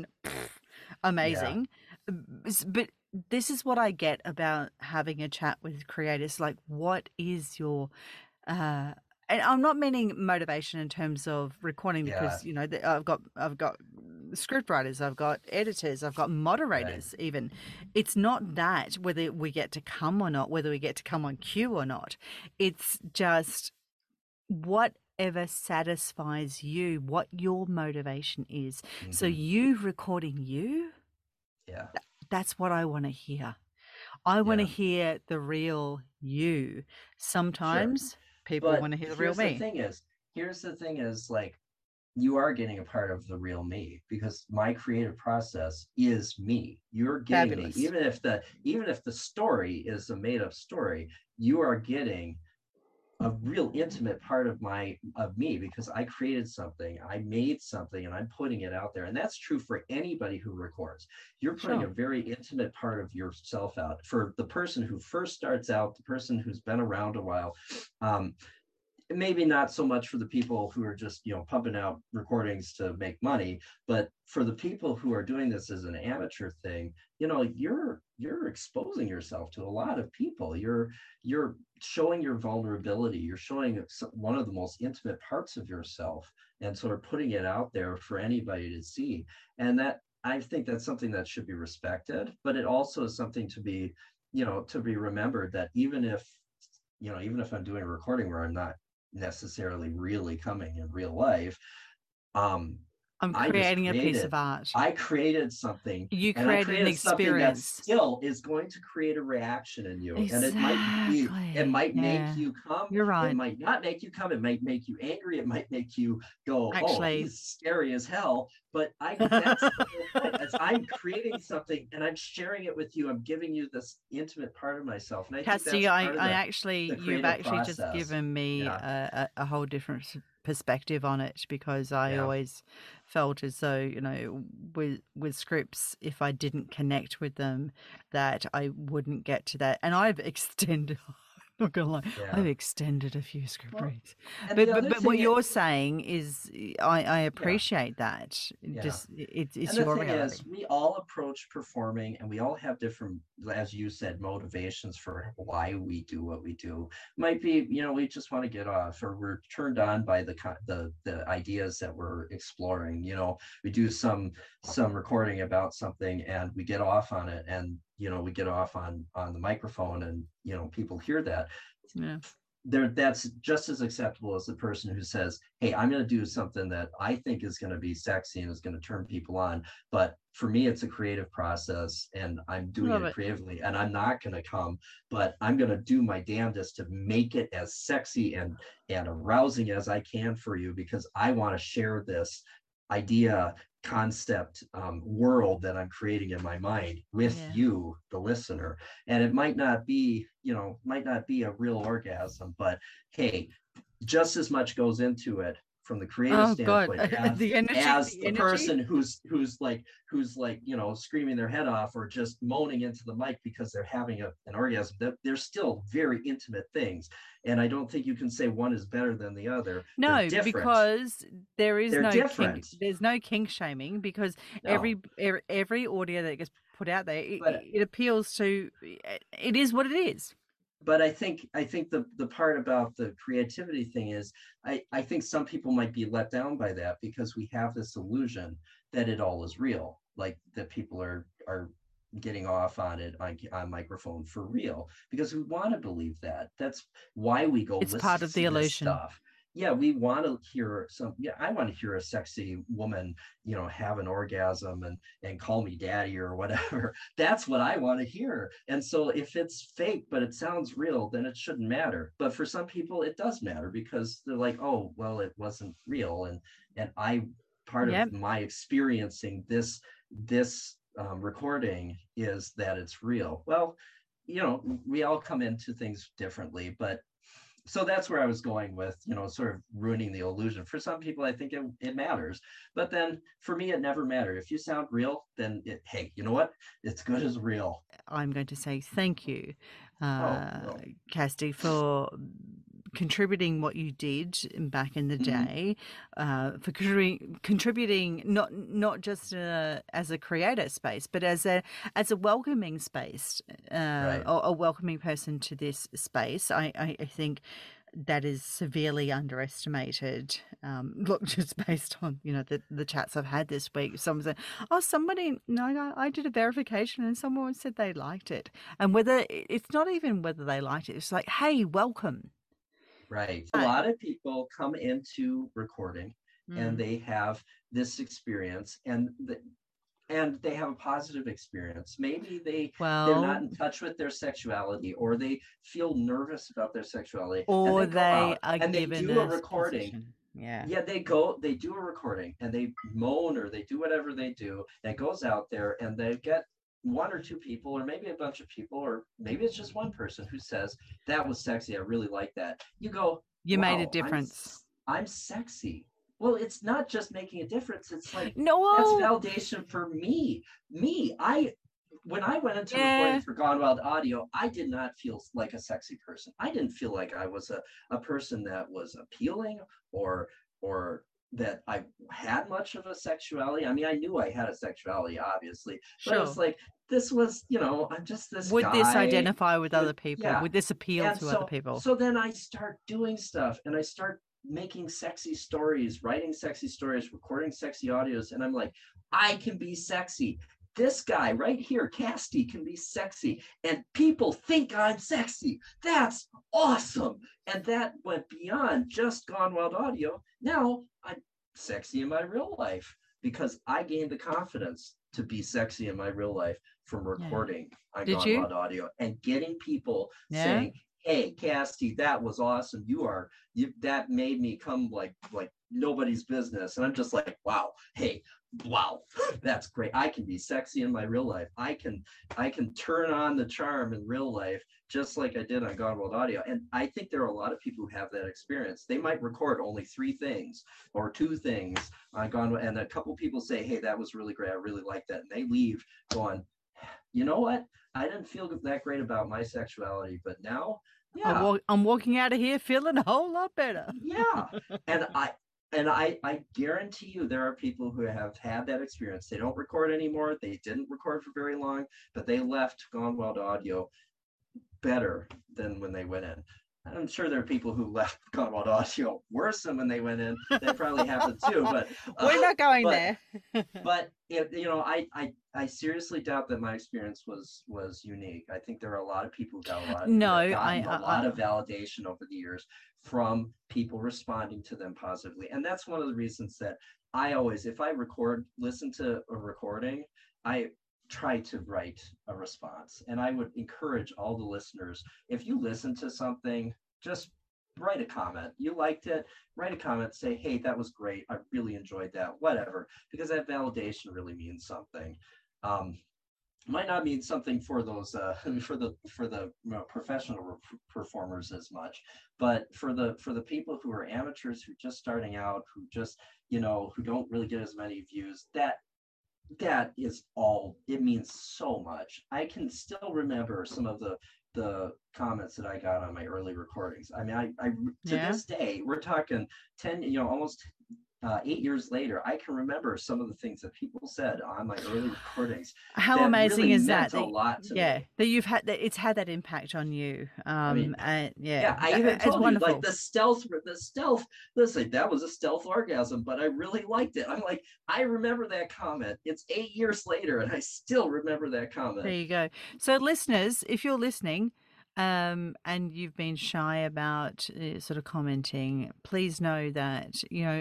yeah, amazing. S- But this is what I get about having a chat with creators. Like, what is your uh and I'm not meaning motivation in terms of recording, yeah, because you know the- I've got I've got script writers, I've got editors, I've got right. moderators. Even it's not that whether we get to come or not, whether we get to come on cue or not. It's just whatever satisfies you, what your motivation is. So Hmm. you recording you, Yeah, that's what I want to hear. I want to yeah, hear the real you. sure. Sometimes people But want to hear the real here's the me. thing is, here's the thing is like you are getting a part of the real me, because my creative process is me. You're getting me. Fabulous. Even if the even if the story is a made up story, you are getting a real intimate part of my of me, because I created something, I made something, and I'm putting it out there. And that's true for anybody who records. You're putting a Sure. very intimate part of yourself out. For the person who first starts out, the person who's been around a while, um, maybe not so much for the people who are just, you know, pumping out recordings to make money, but for the people who are doing this as an amateur thing, you know, you're you're exposing yourself to a lot of people. You're you're showing your vulnerability. You're showing one of the most intimate parts of yourself, and sort of putting it out there for anybody to see. And that, I think that's something that should be respected, but it also is something to be, you know, to be remembered, that even if, you know, even if I'm doing a recording where I'm not necessarily really coming in real life, um, I'm I just creating a piece created, of art. I created something, You and I created an created something that experience. still is going to create a reaction in you. And it might be, Exactly. it might Yeah. make you come, You're right. it might not make you come, it might make you angry, it might make you go, oh, Actually, he's scary as hell. But I, that's the whole point. As I'm creating something and I'm sharing it with you, I'm giving you this intimate part of myself. And I think Cassie, that's I, part of I the, actually, the you've creative actually process. just given me Yeah. a, a, a whole different perspective on it, because I Yeah. always felt as though, you know, with with scripts, if I didn't connect with them, that I wouldn't get to that. And I've extended, I'm not gonna lie, Yeah. I've extended a few script Well, reads. and But the but, other but what thing you're is, saying is, I, I appreciate that. Yeah. Just it's it's and the your thing reality. is, we all approach performing, and we all have different, as you said, motivations for why we do what we do. Might be, you know, we just want to get off, or we're turned on by the co- the the ideas that we're exploring. You know, we do some some recording about something, and we get off on it, and you know, we get off on on the microphone, and you know, people hear that. Yeah. There, that's just as acceptable as the person who says, hey, I'm going to do something that I think is going to be sexy and is going to turn people on, but for me it's a creative process and I'm doing Love it it. creatively, and I'm not going to come, but I'm going to do my damnedest to make it as sexy and and arousing as I can for you, because I want to share this idea, concept, um, world that I'm creating in my mind with Yeah. you, the listener. And it might not be, you know, might not be a real orgasm, but hey, just as much goes into it from the creative Oh God, standpoint as the energy, as the the energy. person who's who's like who's like you know, screaming their head off or just moaning into the mic because they're having a, an orgasm. That they're still very intimate things, and I don't think you can say one is better than the other. No, because there is They're no different. kink. There's no kink shaming, because No. every every every audio that gets put out there, it, But it appeals to. It is what it is. but I think I think the the part about the creativity thing is, I I think some people might be let down by that, because we have this illusion that it all is real, like that people are are getting off on it on, on microphone for real, because we want to believe that. That's why we go It's listen part to of the this illusion. stuff. Yeah, we want to hear some. Yeah, I want to hear a sexy woman, you know, have an orgasm and and call me daddy or whatever. That's what I want to hear. And so if it's fake but it sounds real, then it shouldn't matter. But for some people, it does matter, because they're like, oh, well, it wasn't real, and and I part Yep. of my experiencing this this um, recording is that it's real. Well, you know, we all come into things differently, but. So that's where I was going with, you know, sort of ruining the illusion. For some people, I think it, it matters. But then for me, it never mattered. If you sound real, then it, hey, you know what? It's good as real. I'm going to say thank you, uh, oh, no. Casti, for contributing what you did back in the day, mm-hmm. uh, for contributing, contributing not not just uh, as a creator space, but as a as a welcoming space, uh, right. or a welcoming person to this space. I, I, I think that is severely underestimated. Um, look, just based on, you know, the, the chats I've had this week, someone said, oh, somebody, no, I did a verification and someone said they liked it. And whether, it's not even whether they liked it, it's like, hey, welcome. Right. A lot of people come into recording mm. and they have this experience, and the, and they have a positive experience. Maybe they, well, they're not in touch with their sexuality, or they feel nervous about their sexuality. Or and they, they are and given they do a, a recording. Position. Yeah. Yeah, they go, they do a recording and they moan or they do whatever they do. And it goes out there and they get one or two people, or maybe a bunch of people, or maybe it's just one person who says, that was sexy. I really like that. You go, you wow, made a difference. I'm, I'm sexy. Well, it's not just making a difference. It's like, no, that's validation for me. Me, I, when I went into Yeah. recording for Gone Wild Audio, I did not feel like a sexy person. I didn't feel like I was a, a person that was appealing or or that I had much of a sexuality. I mean, I knew I had a sexuality, obviously, but Sure. it was like, this was, you know, I'm just this Would guy. this identify with with, other people? yeah. Would this appeal And to so, other people? so then I start doing stuff and I start making sexy stories, writing sexy stories, recording sexy audios. And I'm like, I can be sexy. This guy right here, Casty, can be sexy. And people think I'm sexy. That's awesome. And that went beyond just Gone Wild Audio. Now I'm sexy in my real life because I gained the confidence to be sexy in my real life from recording yeah. on Did Gone you? Wild Audio and getting people yeah. saying, hey, Casty, that was awesome. You are, you, that made me come like, like nobody's business. And I'm just like, wow, hey, wow, that's great. I can be sexy in my real life. I can, I can turn on the charm in real life, just like I did on Gone Wild Audio. And I think there are a lot of people who have that experience. They might record only three things or two things on Gone Wild, and a couple people say, hey, that was really great. I really like that. And they leave going, you know what? I didn't feel that great about my sexuality, but now, yeah. I'm, walk- I'm walking out of here feeling a whole lot better. Yeah. And I, And I, I guarantee you there are people who have had that experience. They don't record anymore. They didn't record for very long, but they left Gone Wild Audio better than when they went in. I'm sure there are people who left Gone Wild Audio worse than when they went in. That probably happened too, but uh, we're not going but, there. But it, you know, I, I I seriously doubt that my experience was was unique. I think there are a lot of people who got a lot. No, I I, a I, lot I, of validation over the years from people responding to them positively, and that's one of the reasons that I always, if I record, listen to a recording, I try to write a response. And I would encourage all the listeners, if you listen to something, just write a comment. You liked it, write a comment, say, hey, that was great. I really enjoyed that, whatever, because that validation really means something. Um, might not mean something for those uh, for the for the you know, professional re- performers as much, but for the for the people who are amateurs, who are just starting out, who just, you know, who don't really get as many views, that that is all, it means so much. I can still remember some of the the comments that I got on my early recordings. I mean, I, I to yeah. this day, we're talking ten, you know, almost uh, eight years later, I can remember some of the things that people said on my early recordings. How that amazing really is meant that? A lot to yeah, me. that you've had that it's had that impact on you. Um, I mean, and yeah, yeah, I even it's told wonderful. you, like the stealth, the stealth. Listen, that was a stealth orgasm, but I really liked it. I'm like, I remember that comment. It's eight years later, and I still remember that comment. There you go. So, listeners, if you're listening, um, and you've been shy about uh, sort of commenting, please know that, you know,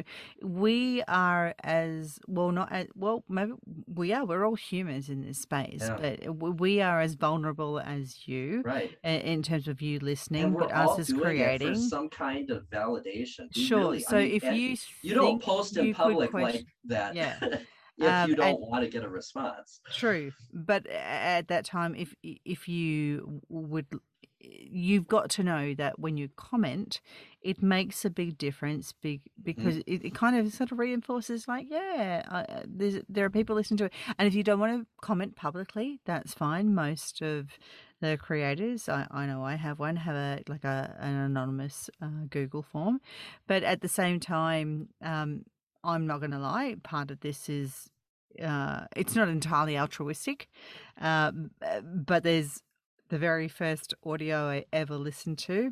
we are as well, not as well, maybe we are, we're all humans in this space, yeah. but we are as vulnerable as you, right? In, in terms of you listening, and we're but all us as doing creating it for some kind of validation. We sure. Really, so I mean, if you you don't post in public question, like that, yeah. if um, you don't want to get a response. True, but at that time, if if you would, you've got to know that when you comment, it makes a big difference big, because mm-hmm. it, it kind of sort of reinforces, like, yeah, uh, there's, there are people listening to it. And if you don't want to comment publicly, that's fine. Most of the creators, I, I know I have one, have a like a an anonymous uh, Google form. But at the same time, um, I'm not going to lie, part of this is uh, it's not entirely altruistic, uh, but there's the very first audio I ever listened to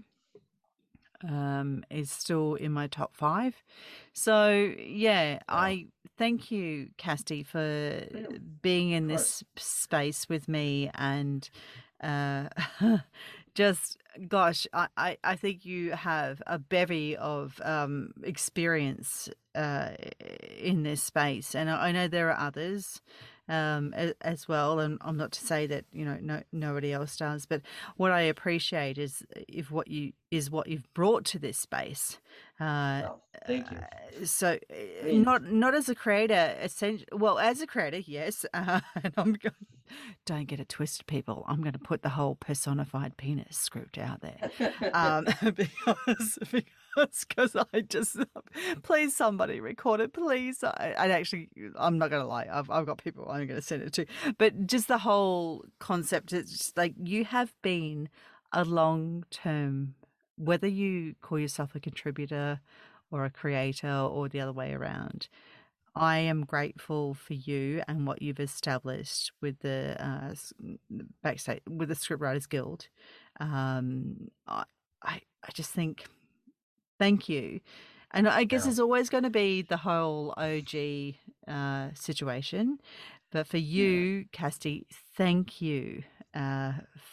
um, is still in my top five. So, yeah, wow. I thank you, Casty, for being in this space with me. And uh, just, gosh, I, I, I think you have a bevy of um, experience uh, in this space. And I, I know there are others um as, as well, and I'm not to say that, you know, no nobody else does, but what I appreciate is if what you is what you've brought to this space. uh well, thank you. Uh, so I mean, not not as a creator, essentially, well, as a creator, yes. uh, and I'm going, don't get it twisted, people, I'm going to put the whole personified penis script out there. um because, because because I just please somebody record it, please. I, I actually, I'm not gonna lie, I've I've got people I'm gonna send it to, but just the whole concept is just like you have been a long term, whether you call yourself a contributor or a creator or the other way around. I am grateful for you and what you've established with the uh, backstage with the Scriptwriters Guild. Um, I, I I just think thank you. And I guess Yeah. there's always going to be the whole O G uh, situation. But for you, yeah. Casti, thank you uh,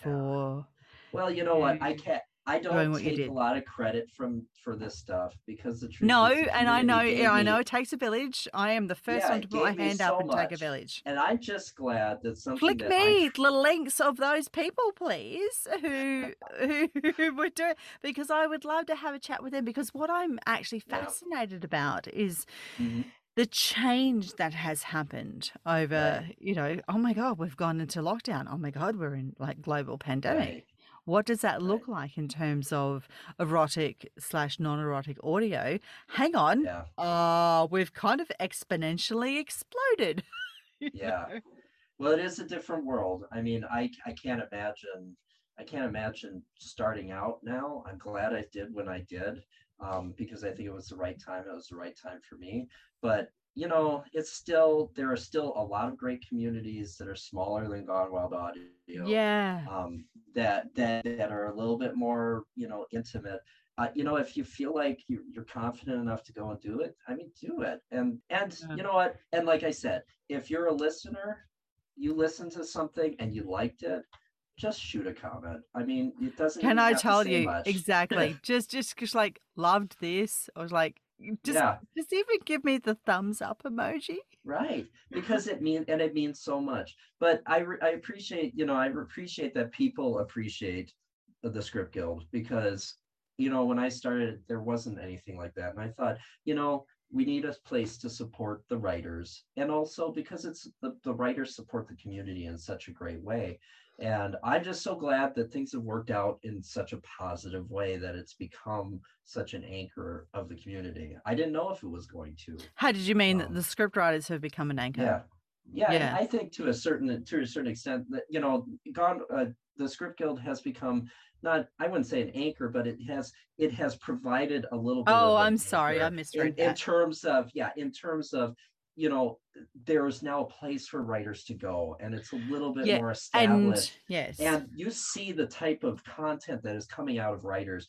for yeah. Well, you know what? I can't. I don't what you take a did. lot of credit from for this stuff because the truth No, is the and I know, community yeah, gave I me, know it takes a village. I am the first yeah, one to it put my gave me hand up so and take a much. village. And I'm just glad that something Flick that I me the links of those people, please, who who, who would do it, because I would love to have a chat with them. Because what I'm actually yeah. fascinated about is Mhm. the change that has happened over, Right. you know, oh my God, we've gone into lockdown. Oh my God, we're in like global pandemic. Right. What does that look Right. like in terms of erotic slash non-erotic audio? Hang on. Yeah. Uh, we've kind of exponentially exploded. you Yeah. know? Well, it is a different world. I mean, I I can't imagine I can't imagine starting out now. I'm glad I did when I did, um, because I think it was the right time. It was the right time for me. But you know, it's still there are still a lot of great communities that are smaller than Gone Wild Audio, Yeah. um, that that that are a little bit more, you know, intimate. Uh, you know, if you feel like you, you're confident enough to go and do it, I mean, do it. And and Yeah. you know what? And like I said, if you're a listener, you listened to something and you liked it, just shoot a comment. I mean, it doesn't Can even I have to tell say you much. exactly? just, just, just like loved this. I was like, just, Yeah, just even give me the thumbs up emoji. right. Because it means and it means so much. But I re- I appreciate, you know, I appreciate that people appreciate the, the Script Guild because, you know, when I started, there wasn't anything like that, and I thought, you know, we need a place to support the writers, and also because it's the, the writers support the community in such a great way. And I'm just so glad that things have worked out in such a positive way that it's become such an anchor of the community. I didn't know if it was going to. How did you mean that Um, the script writers have become an anchor? yeah, yeah, Yeah. I think to a certain to a certain extent that, you know, gone uh, the Script Guild has become not, I wouldn't say an anchor, but it has it has provided a little bit Oh, of an I'm sorry, I anchor in misread in that. terms of, yeah, in terms of, you know, there is now a place for writers to go, and it's a little bit Yeah, more and established. yes, And you see the type of content that is coming out of writers.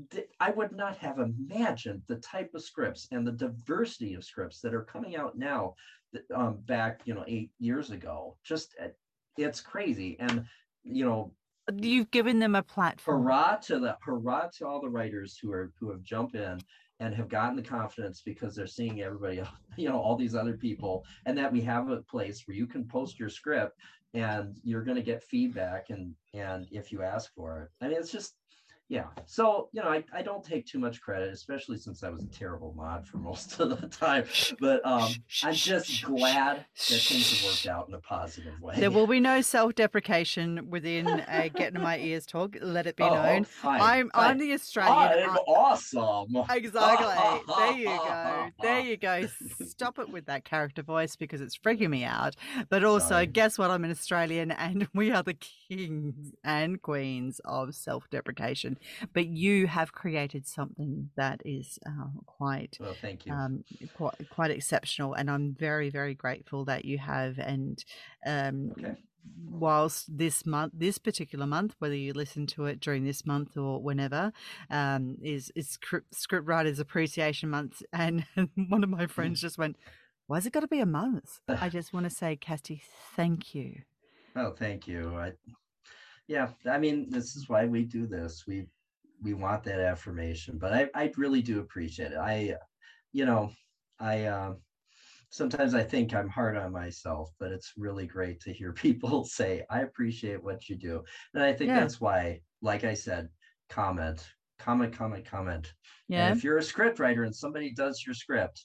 I would not have imagined the type of scripts and the diversity of scripts that are coming out now, um, back, you know, eight years ago. Just uh, it's crazy. And you know, you've given them a platform. hurrah to the hurrah to all the writers who are who have jumped in and have gotten the confidence because they're seeing everybody, you know, all these other people, and that we have a place where you can post your script and you're going to get feedback, and and if you ask for it. I mean, it's just, yeah. So, you know, I, I don't take too much credit, especially since I was a terrible mod for most of the time. But um, I'm just glad that things have worked out in a positive way. There will be no self-deprecation within a Get in My Ears talk. Let it be oh, known. fine, I'm fine. I'm the Australian. I'm I, awesome. Exactly. There you go. There you go. Stop it with that character voice because it's freaking me out. But also, Sorry. guess what? I'm an Australian and we are the kings and queens of self-deprecation. But you have created something that is uh, quite, Well, thank you. um, quite, quite exceptional. And I'm very, very grateful that you have. And um, okay. whilst this month, this particular month, whether you listen to it during this month or whenever, um, is is Script Writers Appreciation Month, and one of my friends just went, "Why has it got to be a month?" I just want to say, Casti, thank you. Oh, thank you. I, yeah, I mean, this is why we do this. We we want that affirmation, but I I really do appreciate it. I, you know, I. Uh, sometimes I think I'm hard on myself, but it's really great to hear people say, I appreciate what you do. And I think Yeah. that's why, like I said, comment, comment, comment, comment. Yeah. And if you're a script writer and somebody does your script,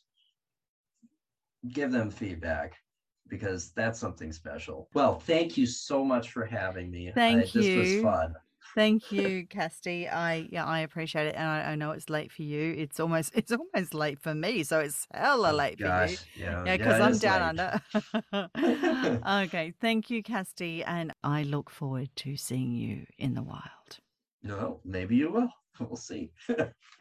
give them feedback because that's something special. Well, thank you so much for having me. Thank I, this you. was fun. Thank you, Casti. I yeah, I appreciate it, and I, I know it's late for you. It's almost it's almost late for me, so it's hella Oh late for you. gosh, yeah, Yeah, yeah, because it I'm is down late. under. Okay, thank you, Casti, and I look forward to seeing you in the wild. No, maybe you will. We'll see.